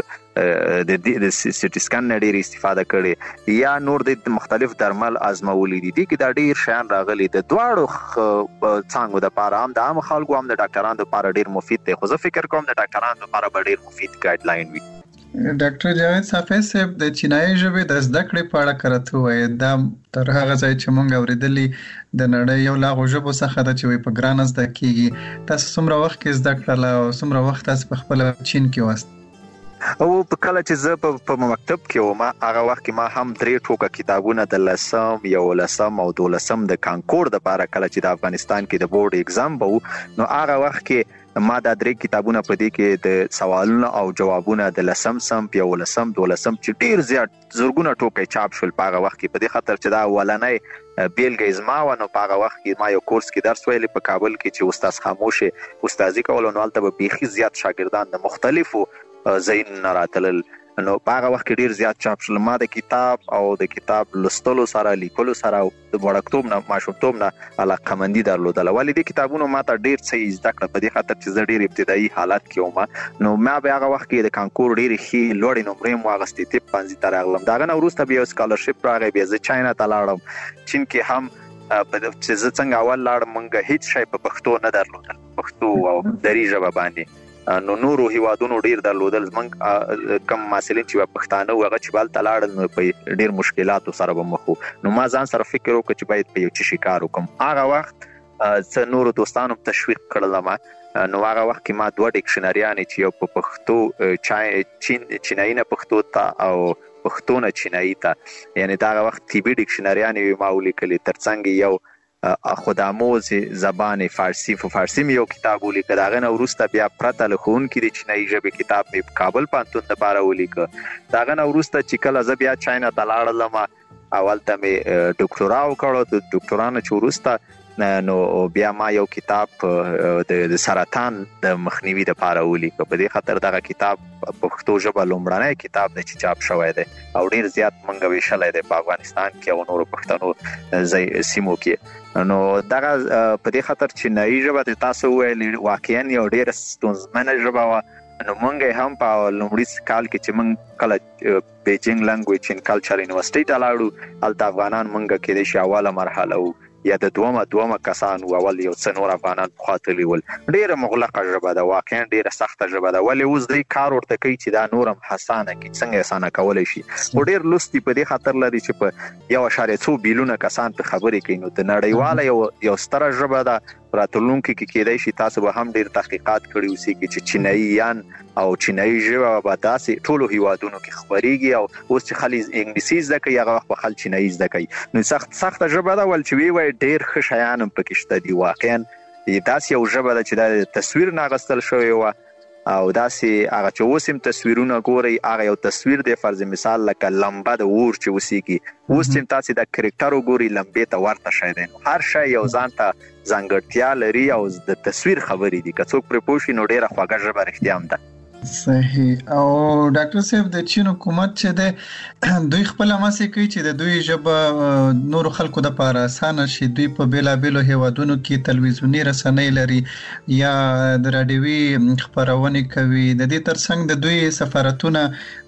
د سي ټي سکان نه ډیر استفاده کړي یا نور د مختلف درمل آزمولې دي کې دا ډیر شیان راغلي د دواړو څنګه د لپاره هم د عام خلکو هم د ډاکټرانو لپاره ډیر مفید دی خو زه فکر کوم د ډاکټرانو لپاره ډیر مفید ګایډ لاین وي ډاکټر جاوید صافی صاحب د چینایي ژبې د زده کړې په اړه کرته وایي دا تر هغه ځای چې مونږ اوریدلی د نړۍ یو لا غوژبو څخه د چې په ګران زده کیږي تاسو څومره وخت کې زده کړل او څومره وخت تاسو په خپل چین کې واست او په کله چې زه په مکتب کې وم هغه وخت کې ما هم 3 ټوکه کتابونه د لسم یو لسم او دولسم د کانکور د لپاره کله چې د افغانستان کې د بورډ اگزام بو نو هغه وخت کې ما دا 3 کتابونه په دې کې د سوالونو او جوابونه د لسم سم یو لسم دولسم چې ډیر زیات زرګونه ټوکې چاپ شول په هغه وخت کې په دې خاطر چې دا ولنۍ بیلګه ازما ونه په هغه وخت کې ما یو کورس کې درس ویل په کابل کې چې استاد خاموشه استادي کول نو البته به بيخي زیات شاګردان د مختلفو زین راتلل نو په هغه وخت کې ډیر زیات چاپ شول ما د کتاب او د کتاب لوستلو سره لیکلو سره د وړکتوب نه ماشومتوب نه علاقمندي درلودل ولې د کتابونو ماته ډیر څه زده کړل په دې خاطر چې زه ډیر ابتدایي حالت کې وم نو ما به هغه وخت کې د کانکور ډیر ښه لوړې نمرې مو اغستې ټپ 15 تر اغلم داغه نو وروسته بیا سکالرشپ راغی بیا زه چاینا ته لاړم چین کې هم په چې زه څنګه اول لاړم مونږ هیڅ شی په پښتو نه درلودل پښتو او دری ژبه باندې نو نورو هیوادونو ډیر درلودل زمنګ کم مسلې چې په پښتانه وغه چې بل تلاړل نو په ډیر مشکلاتو سره به مخ نو ما ځان سره فکر وکړ چې باید په یو څه شکار وکم هغه وخت څ نورو دوستانو تشویق کړل ما نو هغه وخت کې ما 2 ډکشنریانې چې یو په پښتو چینایي نه پښتو ته او پښتو نه چینایي ته یعنی دا هغه وخت تی بي ډکشنریانې ما ولیکلې ترڅنګ یو خودآموز زبان فارسی فارسی یو کتاب ولیک داغه نو وروسته بیا پرته له خون کې د چینایي ژبې کتاب په کابل پانتون د لپاره ولیک داغه نو وروسته چې کله ز بیا چاینا ته لاړم اول ته مې ډاکټورا وکړو د ډاکټورانو چې وروسته نو بیا ما یو کتاب د سرطان د مخنیوي لپاره ولیک په دې خاطر دغه کتاب په پښتو ژبه لومړنی کتاب د چاپ شوی دی او ډیر زیات منګه ویشلای دی په افغانستان کې او نورو پښتنو سیمو کې نو دغه په دې خاطر چې نړۍ ژبه تاسو ویل واقعا یو ډیر ستونزمنه ژبه و نو مونږ هم په لومړي کال کې چې مونږ کله بیجینګ لانګویج ان کلچر یونیورسيټي ته لاړو الته افغانان مونږ کې د شاواله مرحله وو یا د دومره کسان اول یو څنور افغانان خاطري ول ډیره مغلقه ژبه ده واقعا ډیره سخته ژبه ده ولې اوس د کار ورته کوي چې دا نورم حسانه کې څنګه اسانه کولای شي ډیر لوستي په دې خاطر لري چې په 1.2 بیلیونه کسان په خبرې کوي نو د نړیواله یو ستره ژبه ده راتلونکو کې کېدای شي تاسو به هم ډیر تحقیقات کړی اوسئ چې چینایيان او چینایي ژبه به تاسو ټولو هیوادونو کې خبريږي او اوس چې خالي انګلیسي زده کوي هغه وخت به خل چینایي زده کوي نو سخت ژبه دا ول چې وی ډیر ښه شیان پکې شته دي واقعا داسې یو ژبه ده چې د تصویر ناغستل شوی و او داسې هغه چې اوس هم تصویرونه ګوري هغه یو تصویر دی فرض مثال لکه لمبه د اور چې وسیږي اوس چې تاسو د کریکټر وګوري لمبه ته ورته شي دی هر شی یو ځان ته ځانګړتیا لري او د تصویر خبرې دي که څوک پرې پوه شي نو ډیره خوږه ژبه رښتیا هم ده صحیح او ډاکټر صاحب د چین حکومت چې د دوی خپل ماسه کوي چې د دوی ژبه نور خلکو د لپاره اسانه شي دوی په بیلابېلو هیوادونو کې تلویزیونی رسنۍ لري یا د رادیوي خبرونه کوي د دې ترڅنګ د دوی سفارتونه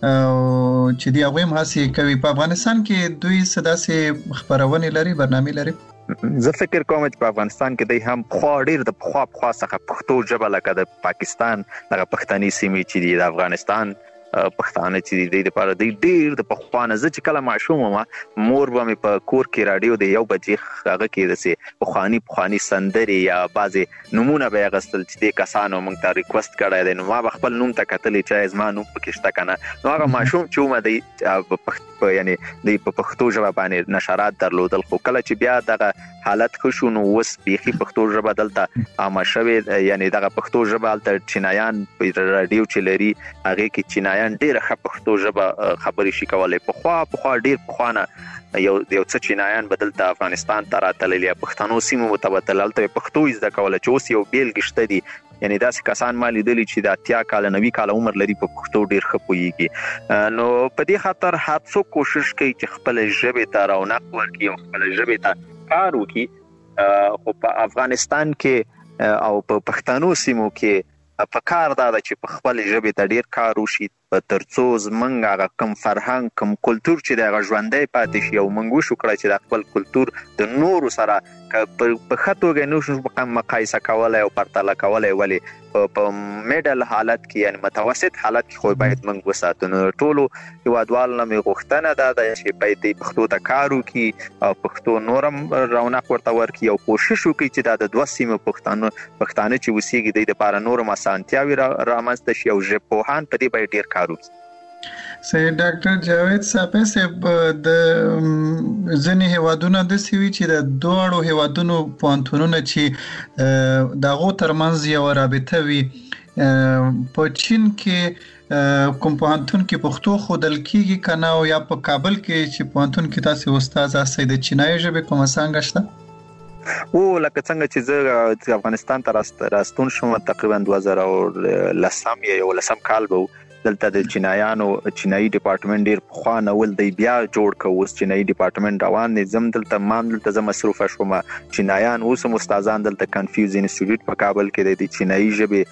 چې دی هغه هم هڅه کوي په افغانستان کې دوی سداسې خبرونه لري برنامه لري زه فکر کوم چې په افغانستان کې د هم خو ډیر د خو څخه پښتو ژبه لکه د پاکستان دغه پښتني سیمې چې د افغانستان پښتانه چې د لپاره ډیر د پښتانه ز چې کله معشوم ما مور به په کور کې رادیو د یو بجې هغه کې د پخوانی سندري یا بعضي نمونه به غستل چې د کسانو مونږ ته ریکوست کړای دي نو ما خپل نوم ته کتلې چې زما نوم پکې شته کنه نو هغه معشوم چې ما د یعنی د پښتو ژبه باندې نشرات درلودل خو کله چې بیا دغه حالت خو نو وس بيخي پښتو ژبه دلته عامه شوه یعنی دغه پښتو ژبه دلته چینایان په رادیو چې لري هغه کې چینایان ډیره ښه پښتو ژبه خبرې شي کولای په خوا ډیر خوانه یو څه چینایان بدلته افغانستان ته راتللی پښتنو سیمو متبدل الته پښتو زده کول چې اوس یو بیل گشته دي یعنی داسې کسان مالي دي چې د 80 کال 90 کال عمر لري په پښتو ډیر ښه پوهیږي نو په دې خاطر هر څوک کوشش کوي چې خپل ژبه ته رونق ورکړي او خپل ژبه ته کار وکړي خو په افغانستان کې او په پښتنو سیمو کې په کار دا چې په خپل ژبه ته ډیر کار وشي ترڅو زمونږ هغه کم فرهنګ کم کلچر چې د غژوندۍ پاتې شي او موږ شو کړی چې د خپل کلچر د نورو سره په خاطر نو شو مقایسه کولای او پرتله کولای ولی په میډل حالت کې یعنی متوسط حالت کې خو باید موږ وساتو نو ټولو هیوادوال نه غوښتنه ده چې باید پښتو ته کار وکړي او پښتو نورم رونق ورته ورکړي او کوشش وکړي چې د دوه سیمو پښتانه چې وسیږي د لپاره نورم اسانتیاوي رامنځته شي او ژبپوهان په دې باید ډیر کار وکړي سي ډاکټر جاوید صاحب د ځنې هیوادونو د سوي چې د دوړو هیوادونو پوهنتونونه چې دغه ترمنځ یو رابطه وي په چین کې کوم پوهنتون کې پښتو خودل کیږي کنه او یا په کابل کې چې پوهنتون کې تاسو استاد اسئ د چینایي ژبې کومه څنګه شته او لکه څنګه چې زه افغانستان ته راستون شوم تقریبا 2010 یا 2010 کال به دلته د چینایي ډپارټمنټ ډیر خوانه ول دی بیا جوړ کووس چینایي ډپارټمنټ روان نظم دلته مصروف شوم چینایان اوس استادان دلته کنفیوز انسټیټیوټ په کابل کې د چینایي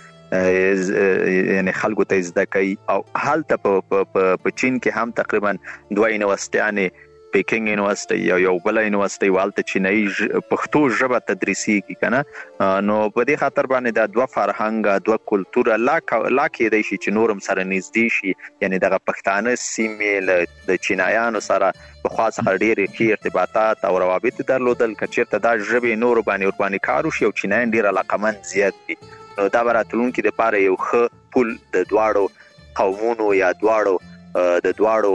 ژبه یعنی خلکو ته زده کوي او حالت په چین کې هم تقریبا دوه یونیورسيټیانه پیکینګ یونیورسيټي یو بل یونیورسيټي والته چینایي پښتو ژبه تدریسي کی کنه نو په دې خاطر باندې د دوه فرهنګ دوه کلچر لا کې د شي چې نورم سره نږدې شي یعنی د پښتانه سیمې د چینایانو سره په خاصه ډېر کې ارتباطات او روابط درلودل کچېرته د ژبې نور باندې کارو شي او چینایان ډېر علاقمند زیات دي نو دا براتلونکو د لپاره یو ښه پل د دواړو قومونو یا د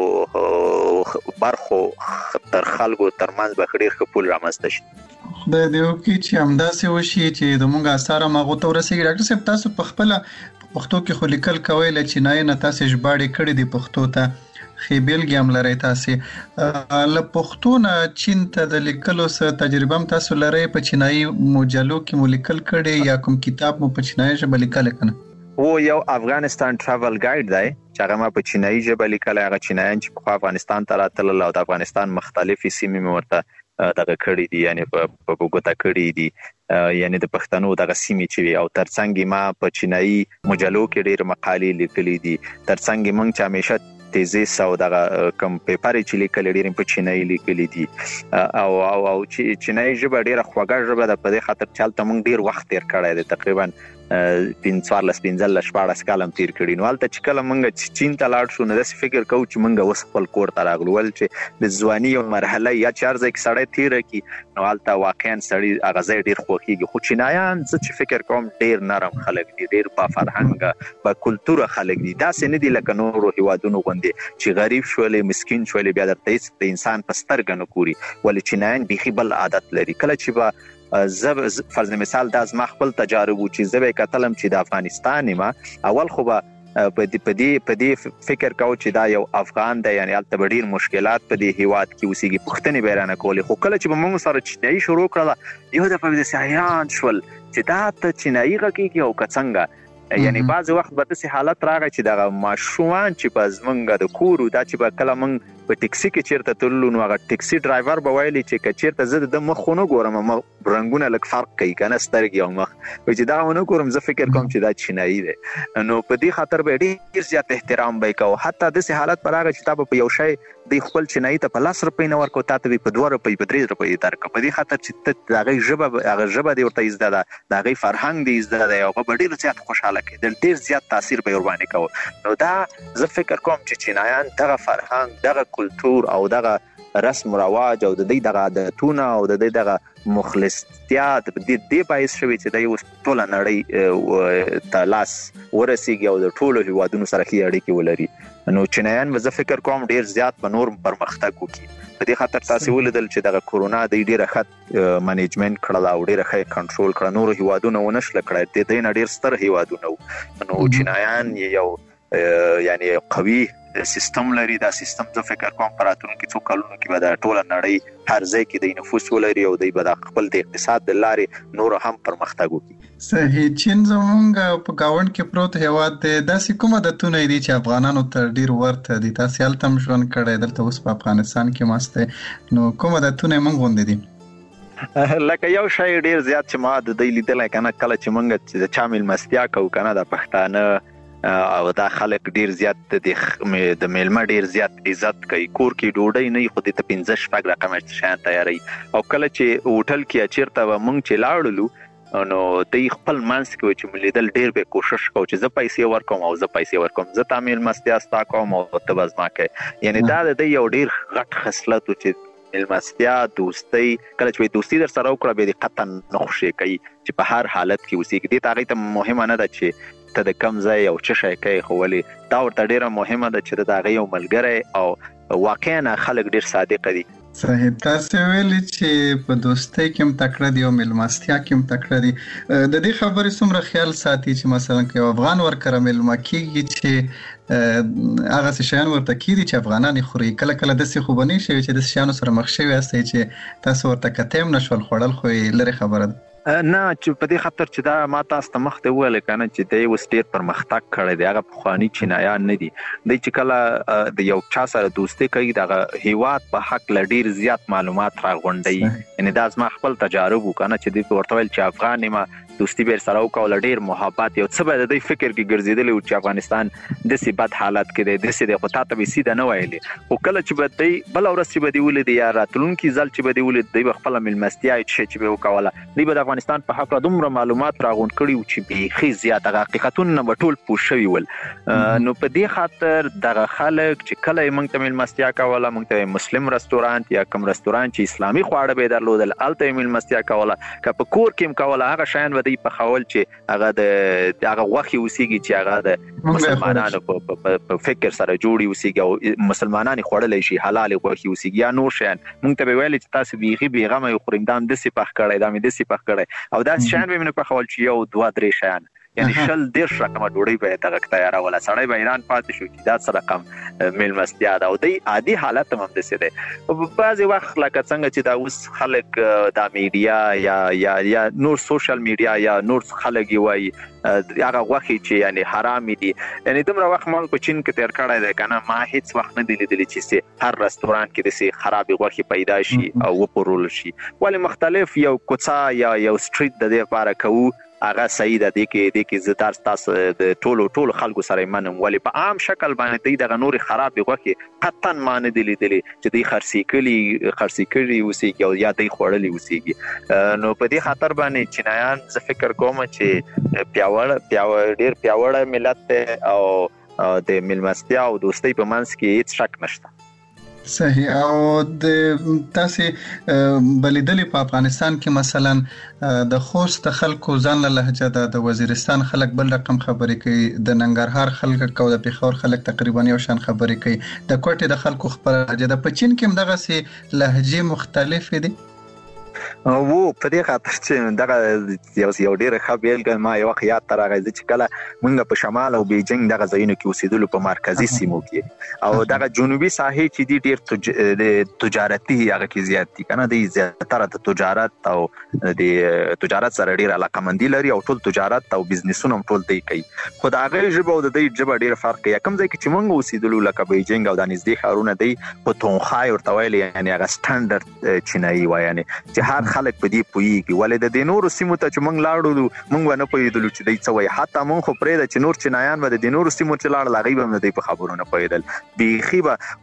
دواړو برخو تر خلکو ترمنځ به ډیر ښه پول رامنځته شي د دیو کې چې همداسې وشي چې د مونږه اثر مغو ته ورسېږي ډاکټر صاحب تاسو په خپل پښتو کې خو لیکل کوي چې نه تاسو ژباړې کړې دي پښتو ته خېبلګي هم لري تاسو له پښتو نه چین ته د لیکلو سره تجربه هم تاسو لري په چینایي مجلو کې مو لیکل کړي یا کوم کتاب مو په چینایي ژبه لیکل کنه او یو افغانستان ټریول ګایډ دی چې هغه ما په چینایي ژبه لیکل هغه چینایان چې په افغانستان ته راتلل او د افغانستان مختلفې سیمې ورته دغه کړي دي یعنی په بوګوتا کړي دي یعنی د پښتنو دغه سیمې چې او ترڅنګ ما په چینایي مجلو کې ډېر مقالې لیکلې دي ترڅنګ موږ چې همیشه تیزیس او دغه کم پیپر چې لیکل ډېر په چینایي لیکلې دي او چې چینایي ژبه ډېر خوږه ژبه ده په دې خاطر چې تل موږ ډېر وخت تیر کړی دی تقریبا 14 کال تیر کړي. نو هلته چې کله موږ چین ته لاړ شو نو داسې فکر کوو چې موږ اوس خپل کور ته راغلو، ول چې د ځواني یو مرحله یا چار ځای کې سړی تیر کړي نو هلته واقعا سړی هغه ځای ډېر خوښیږي. خو چینایان زه چې فکر کوم ډېر نرم خلک دي، ډېر با فرهنګه با کلتوره خلک دي، داسې نه دي لکه نورو هیوادونو غوندې چې غریب شولې مسکین شولې بیا درته هېڅ د انسان په سترګه نه ګوري. ولې چینایان بیخي بل عادت لري. کله چې به زه فرض مثال دا زما خپل تجارب و چې زه به کتلم چې د افغانستان یم، اول خو به په دې فکر کو چې دا یو افغان دی، یعنی هلته به ډېر مشکلات په دې هیواد کې اوسېږي، پوښتنې به یې رانه کولې. خو کله چې به موږ سره چینایي شروع کړله یو دفعه به داسې حیران شول چې دا ته چینایي غږېږي او که څنګه. یعنی بعض وخت به داسې حالت راغی چې دغه ماشومان چې به زمونږ د کور و دا چې به کله موږ په ټکسي کې چیرته تللو نو هغه ټکسي ډرایور به ویلي چې که چیرته زه د مخ خو نه ګورم، رنګونه لږ فرق کوي که نه سترګې او مخ، چې دا ونه ګورم زه فکر کوم چې دا چینایي دی. نو په دې خاطر به ډېر زیات احترام به یې کوو. حتی داسې حالت به راغی چې تا به په یو شی دی خپل چینایي ته په 10 روپۍ نه ورکړو، تا ته به په 2 روپۍ په 3 روپۍ درکړه، په دې خاطر چې ته د هغې ژبه دې ورته زده ده، د هغې فرهنګ دې زده دی، هغه به ډېر زیات خوشحاله کېدل، ډېر زیات تاثیر به یې ورباندې کوو. نو دا زه فکر کوم چې چینایان دغه فرهنګ، دغه کلتور او دغه رسم و رواج او د دوی دغه عادتونه او د دوی دغه مخلصتیا د دې باعث شوي چې دوی اوس ټوله نړۍ ته لاس ورسېږي او د ټولو هیوادونو سره ښې اړیکې ولري. نو چینایان به زه فکر کوم ډېر زیات به نور پرمختګ وکړي. په دې خاطر تاسې ولیدل چې دغه کورونا دوی ډېره ښه منیجمنټ کړله او ډېره ښه کنټرول کړه، نورو هیوادونو ونه شله کړی، د دوی نه ډېر ستر هیوادونه وو. نو چینایان یو یعنی قوي سیستم لري. دا سیستم زه فکر کوم په راتلونکي څو کلونو کې به د ټوله نړۍ هر ځای کې د نفوس ولري او دوی به د خپل د اقتصاد د لارې نور هم پرمختګ وکړي. صحیح. چین زموږ په ګاونډ کې پروت هیواد دی، داسې کوم عادتونه دي چې افغانانو ته ډېر ورته دي؟ تاسې هلته هم ژوند کړی، دلته اوس په افغانستان کې ماست دی، نو کوم عادتونه یې موږ غوندې دي؟ لکه یو شی ډېر زیات چې ما د دوی لیدلی که نه، کله چې موږ د چا میلمستیا کوو که نه، د پښتانه او دا خلک ډیر زیات د میلمه ډیر زیات عزت کوي. کور کې ډوډۍ نه خو د 15-16 رقم شیان تیاروي. او کله چې هوټل کې چیرته به موږ چې لاړلو نو دوی خپل منځ کې چې موږ لیدل ډیر به کوشش کوو چې زه پیسې ورکوم او زه پیسې ورکوم، زه تا میلمستیا ستا کوم او ته به زما کوې. یعنی دا د دوی یو ډیر غټ خصلت و چې میلمستیا، دوستۍ، کله چې دوستي در سره وکړه بیا دې قطعا نه خوشې کوي چې په هر حالت کې اوسېږي. دې ته هغې ته مهمه نه ده چې ته د کم ځای او څه شی کوي، خو ولې دا ورته ډېره مهمه ده چې د هغې یو ملګری او واقعا خلک ډېر صادقه دي. صحیح. تاسې ویلي چې په دوستۍ کې هم تکړه دي او میلمستیا کې هم تکړه دي. د دې خبرې څومره خیال ساتي چې مثلا که یو افغان ورکره میلمه کېږي چې هغسې شیان ورته کېدي چې افغانان یې خوري؟ کله کله داسې خو به نه شوي چې داسې شیانو سره مخ شوي یاستئ چې تاسو ورته کتی هم نه شول خوړل، خو یې لرې خبره ده؟ نه، چې په دې خاطر چې دا ما تاسو ته مخکې وویل که نه چې دی اوس ډېر پرمختګ کړی دی، هغه پخواني چینایان نه دي. دی چې کله د یو چا سره دوستي کوي د هغه هیواد په هکله ډېر زیات معلومات راغونډوي. یعنې دا زما خپل تجارب و که نه چې دوی ورته ویل چې افغان یم، دوستي به سره وکړه، ډېر محبت، یو څه به د دوی فکر کې ګرځېدلی و چې افغانستان داسې بد حالت کې دی، داسې دی، خو تا ته به سیده نه ویلې. خو کله چې به دوی بله ورځ چې به دې ولیدې یا راتلونکي ځل چې به دې ولیدې، دوی به خپله میلمستیا شی چې به یې وکوله، دوی به د افغانستان په هکله دومره معلومات راغونډ کړي وو چې بیخي زیات هغه حقیقتونه به ټول پوه شوي ول. نو په دې خاطر دغه خلک چې کله یې موږ ته میلمستیا کوله، موږ ته مسلم رستورانت یا کوم رستورانت چې اسلامي خواړه به یې درلودل هلته یې میلمستیا کوله، که په کور کې هم کوله هغه شیان به دوی پخول چې هغه د هغه غوښې اوسېږي چې هغه د مسلمانانو په فکر سره جوړې اوسېږي او مسلمانان یې خوړلی شي، حلالې غوښې اوسېږي یا نور شیان. موږ ته به ویلې چې تاسو بیخي بېغمه یې خورئ، دا هم داسې پخ کړی، دا مې داسې پخ کړی، او داسې شیان به مې نه پخول چې 1-2-3 شیان، یعنی 20-30 رقمه ډوډۍ به یې دغه تیاروله. سړی به حیران پاتې شو چې دا څه رقم میلمستیا ده. او دی عادي حالت هم همداسې دی. بعضې وخت لکه څنګه چې دا اوس خلک دا میډیا یا نور سوشل میډیا یا نور خلک یې وایي هغه غوښې چې یعنی حرامې دي، یعنی دومره وخت ما په چین کې تیر کړی دی که نه، ما هېڅ وخت نه دی لیدلی چې هر رستورانت کې داسې خرابې غوښې پیدا شي او وپلورل شي. ولې مختلف یو کوڅه یا یو سټریټ د دې لپاره کوو هغه صحیح ده. د کې زه تاسو د ټولو خلکو سره منم، ولې په عام شکل باندې دوی دغه نور خراب غوښې قطعا مانه دي لیدلې چې دوی خرڅي کړي اوسېږي او یا دوی خوړلي اوسېږي. نو په دې خاطر باندې چینایان زه فکر کوم چې ډېر پیاوړی ملت دی او د ملمستیا او دوستۍ په منځ کې هیڅ شک نشته. صحیح. او د تاسو بلیدلی په افغانستان کې مثلا د خوست د خلکو ځان له لهجه د وزیرستان خلک بل رقم خبرې کوي، د ننګرهار خلک او د پیښور خلک تقریبا یو شان خبرې کوي، د کوټې د خلکو خبره لهجه د په چین کې هم دغه سي لهجې مختلف دي. وو په دې خاطر چې دغه یو ډېر ښه بیلګه ما یو خیاط تر هغه چې کله موږ په شمال او بیجینګ دغه ځایونو کې اوسېدلو په مرکزی سیمو کې او دغه جنوبي ساحې چې دي ډېر تجارتي هغه کې زیات دي کنه، د زیاتره د تجارت او د تجارت سره ډېر علاقمندي لري او ټول تجارت او بزنسونه ټول دی کوي. خو د هغه ژبه او د دې ژبه ډېر فرق کوي. کوم ځای کې چې موږ اوسېدلو لکه بیجینګ او د نږدې ښارونه دی په تونخای ورته ویل، یعنی هغه سټانډرډ چینایي وایي، یعنی چې هر خلک په دې پوهیږي. ولې د دې نورو سیمو ته چې موږ لاړو موږ ونه پوهېدلو چې دوی څه وایي. حتی موږ خو پرېږده چې نور چینایان به د نورو سیمو چې لاړل هغوی به هم د دوی په خبرو نه پوهېدل، بیخي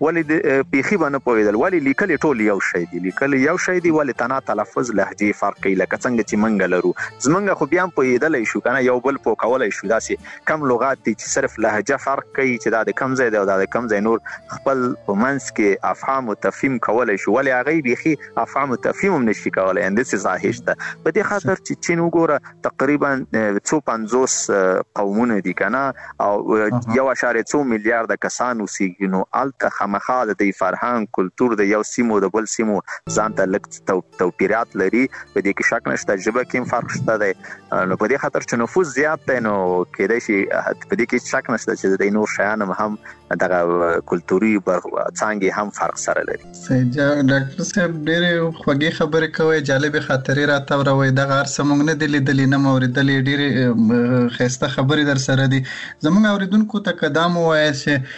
به نه پوهېدل. ولې لیکل ټول یو شی دي، ولې تنا تلفظ لهجې فرق کوي. لکه څنګه چې موږ لرو، زموږ خو بیا هم پوهېدلی شو که نه، یو بل پوه کولی شو. داسې کم لغات دي چې صرف لهجه فرق کوي چې دا د کم ځای دی او دا د کم ځای، نور خپل په منځ کې افهام و تفهیم کولی شو. ولې هغوی بیخي افهام و تفهیم هم نشي کولی. انداسې ظاهر شته. په دې خاطر چې چین وګوره تقریبا 250 قومونه دي کنه او 1.2 میلیارډ کسان اوسېږي. نو هلته خامخا د دې فرهنګ کلتور د یو سیمو د بل سیمو ځان ته لږ توپیرات لري. په دې کې شک نشته، ژبه کې هم فرق شته دی. نو په دې خاطر چې نفوذ زیات دی نو کېدای شي په دې کې شک نشته چې د نور شیان هم دغه کلتوري څانګې هم فرق سره لري. ډاکټر صاحب ډېرې خوږې خبرې کوي، جالبې خاطرې راته وروي. دغه هر څه موږ نه دي لیدلي نه مو اورېدلې، ډېرې ښایسته خبرې در سره دي. زموږ اورېدونکو ته که دا مو ووایه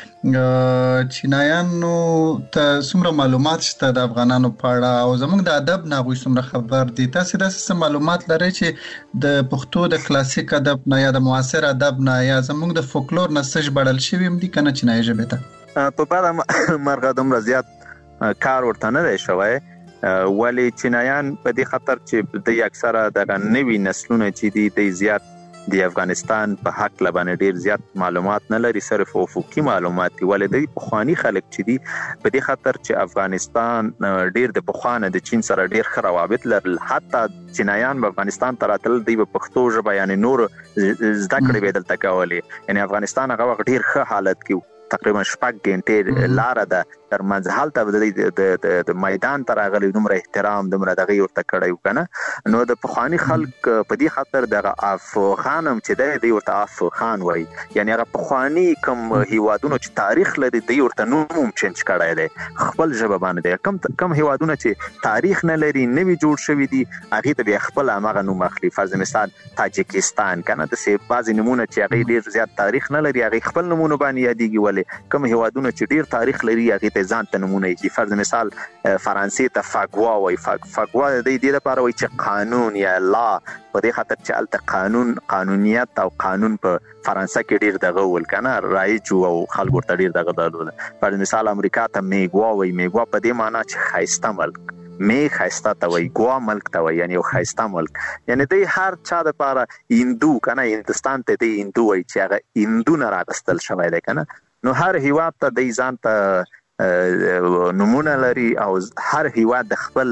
چې چینایانو ته څومره معلومات شته د افغانانو په اړه او زموږ د ادب نه هغوی څومره خبر دي، تاسې داسې څه معلومات لرئ چې د پښتو د کلاسیک ادب نه یا د معاصر ادب نه یا زموږ د فولکلور نه څه ژباړل شوي هم دي که نه چینایي ژبې ته؟ په بده مرغه دومره زیات کار ورته نه دی شوی. ولې چینایان په دې خاطر چې دوی اکثره دغه نوي نسلونه چې دي دوی زیات د افغانستان په حق لبانه ډیر زیات معلومات نه لري، صرف افقي معلومات دي. ولې دوی پخواني خلک چې دي په دې خاطر چې افغانستان ډیر د پخوانه د چین سره ډیر ښه روابط لرل. حتی چینایان په افغانستان ته راتلل دوی په پښتو ژبه یعنی نور زده کړې به دلته کولې. یعنی افغانستان هغه وخت ډیر ښه حالت کې تقریبا 6 غنټې لاره ده تر منځ. هلته د میدان ته راغلي، دومره احترام دومره دغه ورته کړی کنه. نو د پخواني خلک په دې خاطر دغه افغان هم چې دی ورته افغان وایي، یعنی هغه پخواني کوم هیوادونو چې تاریخ لري دی ورته نوم چینج کړی دی خپل ژبه باندې. کم هیوادونه چې تاریخ نه لري نوي جوړ شوي دي هغه ته بیا خپل هغه نوم اخلي. فرض مثال تاجکستان کنه، د سه بعضی نمونه چې هغه ډیر زیات تاریخ نه لري هغه خپل نمونه باندې یادېږي. ولې کوم هیوادونه چې ډیر تاریخ لري هغه ته ځان ته نمونه یې. فرض مثال فرانسې ته فاګوا وایي. فاګوا د دې لپاره وایي چې قانون یا لا، په دې خاطر چې الته قانونیت او قانون په فرانسه کې ډیر دغه ول کنه رایج او خلکو ته ډیر دغه درلود. فرض مثال امریکا ته میګوا وایي. میګوا په دې معنی چې خایسته ملک، می خایسته ته وایي، ګوا ملک ته وایي یعنی یو خایسته ملک. یعنی دوی هر چا دپاره هندو کنه، هندوستان ته دی هندو وایي چې هغه هندو نه راغستل شوی دی کنه. نو هر هیواد ته دی ځان ته نمونه لري او هر هیواد د خپل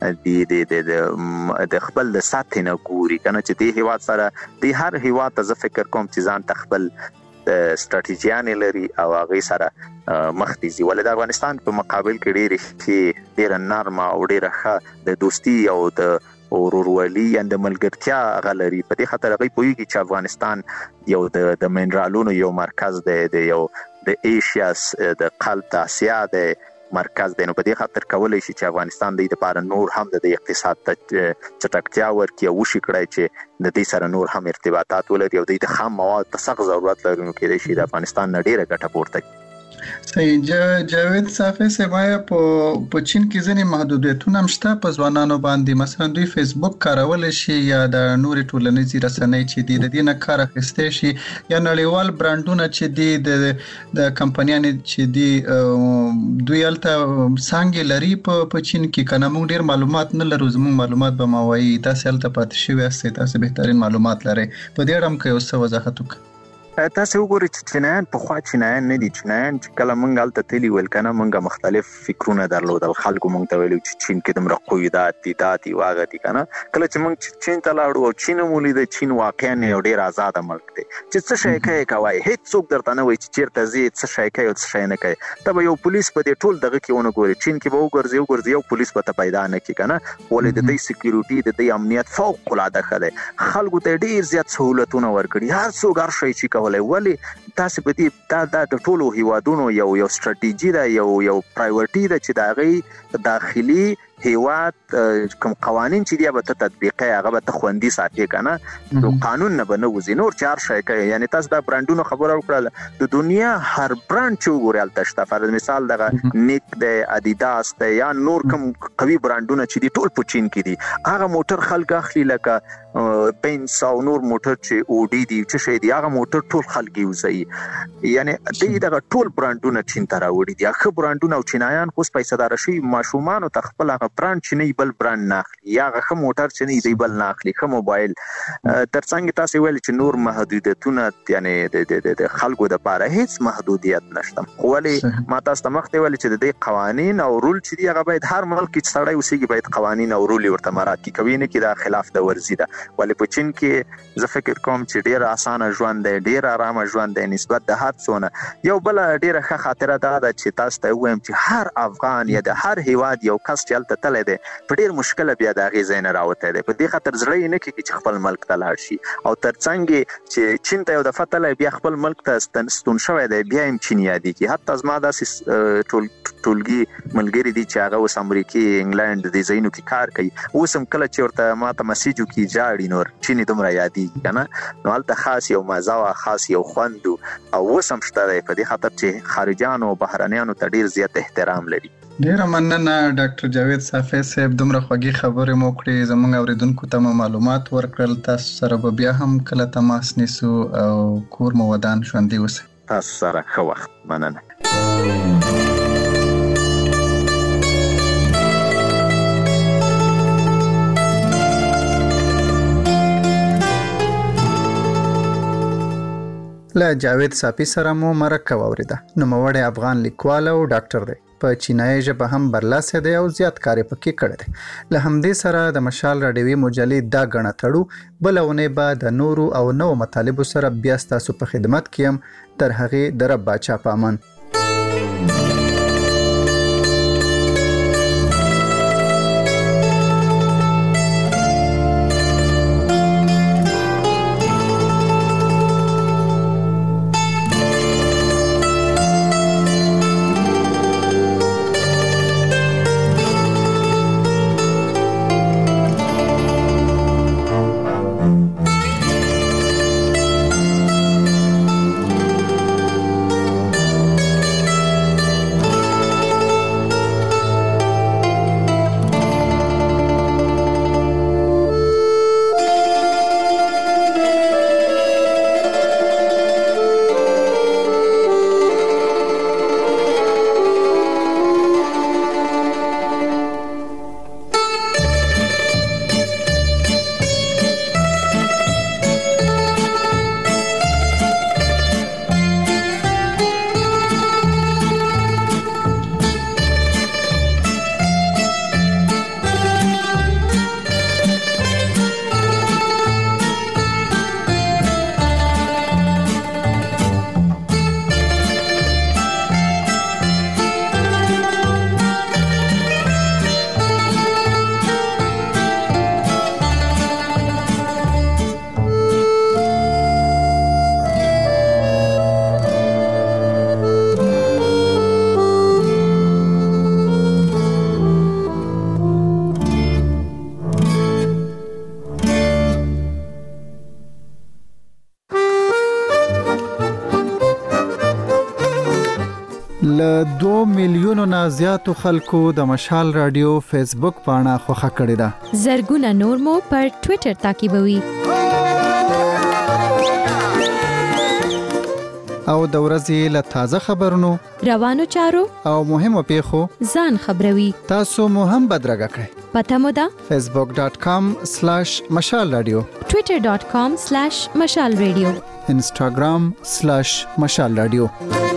د خپل د سطح نه ګوري کنه چې دی هیواد سره دی هر هیواد ته زه فکر کوم چې ځان ته خپل ستراتیژیان لري او هغه سره مخ دي ځي. ولې د افغانستان په مقابل کې ډیر نرمه او ډیر ښه د دوستي او د ورورولي یا د ملګرتیا غلري. په دې خاطر هغه پوهیږي چې افغانستان یو د منرالونو یو مرکز دی، د یو د ایشیاس د قلب د اسیا د مرکز دی. نو په دې خاطر کولی شي چې افغانستان د لپاره نور هم د اقتصاد ته چټکتیا ورکړي او وشي کړی چې د دې سره نور هم ارتباطات ولري او د خام مواد ته سخت ضرورت لري. نو کېدای شي د افغانستان نه ډیره ګټه پورته کړي. صحیح. جاوید صافی سمایا په چین کې ځینې محدودیتونه مشته په ځوانانو باندې، مثلا دوی فیسبوک کارول شي یا د نوري ټولنیزي رسنۍ چې دي د دې نه کار اخیستي شي یا نړیوال برانډونه چې دي د کمپنیانو چې دي دوی الته څنګه لري په چین کې کنه موږ ډیر معلومات نه لرو، زموږ معلومات به ماوي تاسو الته پاتې شوی یاست، تاسو بهترین معلومات لري په دې اړه هم کې اوس وضاحت وکړئ. تاسو وګورئ چې چینایان په خوا چینایان نه دي، چینایان چې کله مونږ الته تلی ول کنه مونږه مختلف فکرونه درلودل، خلکو مونږ ته ویلو چې چین کې دمر قویدات دي واغه دي کنه. کله چې مونږ چین ته لاړو او چین مولید چین واقعا یو ډیر آزاد ملک دی چې څه شي کوي هیڅ څوک درته نه وایي چې چیرته زی څه شي کوي او څه شي نه کوي. ته یو پولیس په دې ټول دغه کې ونه ګوري، چین کې به وګرځي یو پولیس به ته پیدا نه کی کنه، ولې د دې سکیورټي د دې امنیت فوق العاده خله، خلکو ته ډیر زیات سہولتونه ورکړي، هر څوک هر شي چې کولای. ولې تاسو په دې د ټولو هیوادونو یو ستراتیژي ده، یو پرایورټي ده چې دا غي داخلي هیواد کوم قوانين چې دی به تطبیقي هغه به خوندي ساتي کنه، نو قانون نه بنوځي نور چار شي کوي. یعنی تاسو د برانډونو خبره وکړه، د دنیا هر برانډ چې وګورئ تاسو فرض مثال دغه نیک د ادیداس ته یا نور کوم قوي برانډونه چې دی ټول په چین کې دي، هغه موټر خلک اخلي لکه پنس او نور موټر چې اوډي دي چې شي دی، هغه موټر ټول خلک یوزي. یعنی دغه ټول برانډونه چین ته راوړي دي، هغه برانډونه او چینایان خو پیسې دار شي ماشومان او تخپل برانډ چې نه بل برانډ ناخلي یا غه موټر چې نه دی بل ناخلي، خو موبایل ترڅنګ تاسو ویل چې نور محدودیتونه یعنی د خلکو د لپاره هیڅ محدودیت نشته. ولی ما تاسو ته مخته ویل چې د دې قوانين او رول چې دی هغه باید هر ملک کې سړی اوسېږي باید قوانين او رول ورته مراعات کوي، کوي نه کې دا خلاف د ورزي ده. ولی په چین کې زه فکر کوم چې ډیر اسانه ژوند دی، ډیر آرام ژوند دی نسبت د هر څونه. یو بل ډیره ښه خاطره ده چې تاسو ته وایم چې هر افغان یا د هر هیواد یو کس چې تل دی په ډیر مشکله بیا د غي زین راوته دی، په دې خاطر زړه نه کې چې خپل ملک ته لاړ شي او ترڅنګ چې چین ته یو د فتله بیا خپل ملک ته ستون شوی دی بیا هم چین یادي کی. حتی از ما د ټولګي ملګری دي چې هغه اوس امریکای انګلند د زینو کې کار کوي، اوس هم کله چې ورته ما ته مسیجو کې جاړي نور چین دومره یادي کنه، نو البته خاص یو مزه او خاص یو خوند او اوس هم شته په دې خاطر چې خارجانو او بهرانيانو ته ډیر زیات احترام لري. ډیره مننه ډاکټر جاوید صافی صاحب، دومره خوږی خبرې مو کړې، زموږ اوریدونکو ته معلومات ورکړل. تاسو سره به بیا هم کله تماس نیسو او کور مو ودان ژوندۍ اوسئ. تاسو سره ښه وخت، مننه. له جاوید صافی سره مو مرکه واوریده. نوموړی افغان لیکوال او ډاکټر دی، په چینایي ژبه هم برلاسه دی او زیات کار پکې کړی دی. له همدې سره د مشال راډیوي مجلې دا غڼه تړو، بل اونۍ به د نورو او نو مطالبو سره بیا ستاسو په خدمت کې يم. تر هغې د رب باچا په امان. میلیونو نه زیاتو خلکو د مشال رادیو فیسبوک پاڼه خوښه کړې ده. زرګونه نور مو پر ټوئیټر تعقیبوي. او د ورځې له تازه خبرونو، روانو چارو او مهمو پیښو ځان خبروي. تاسو مو هم بدرګه کړئ. پته مو ده facebook.com/مشال رادیو، twitter.com/مشال رادیو، instagram/مشال رادیو.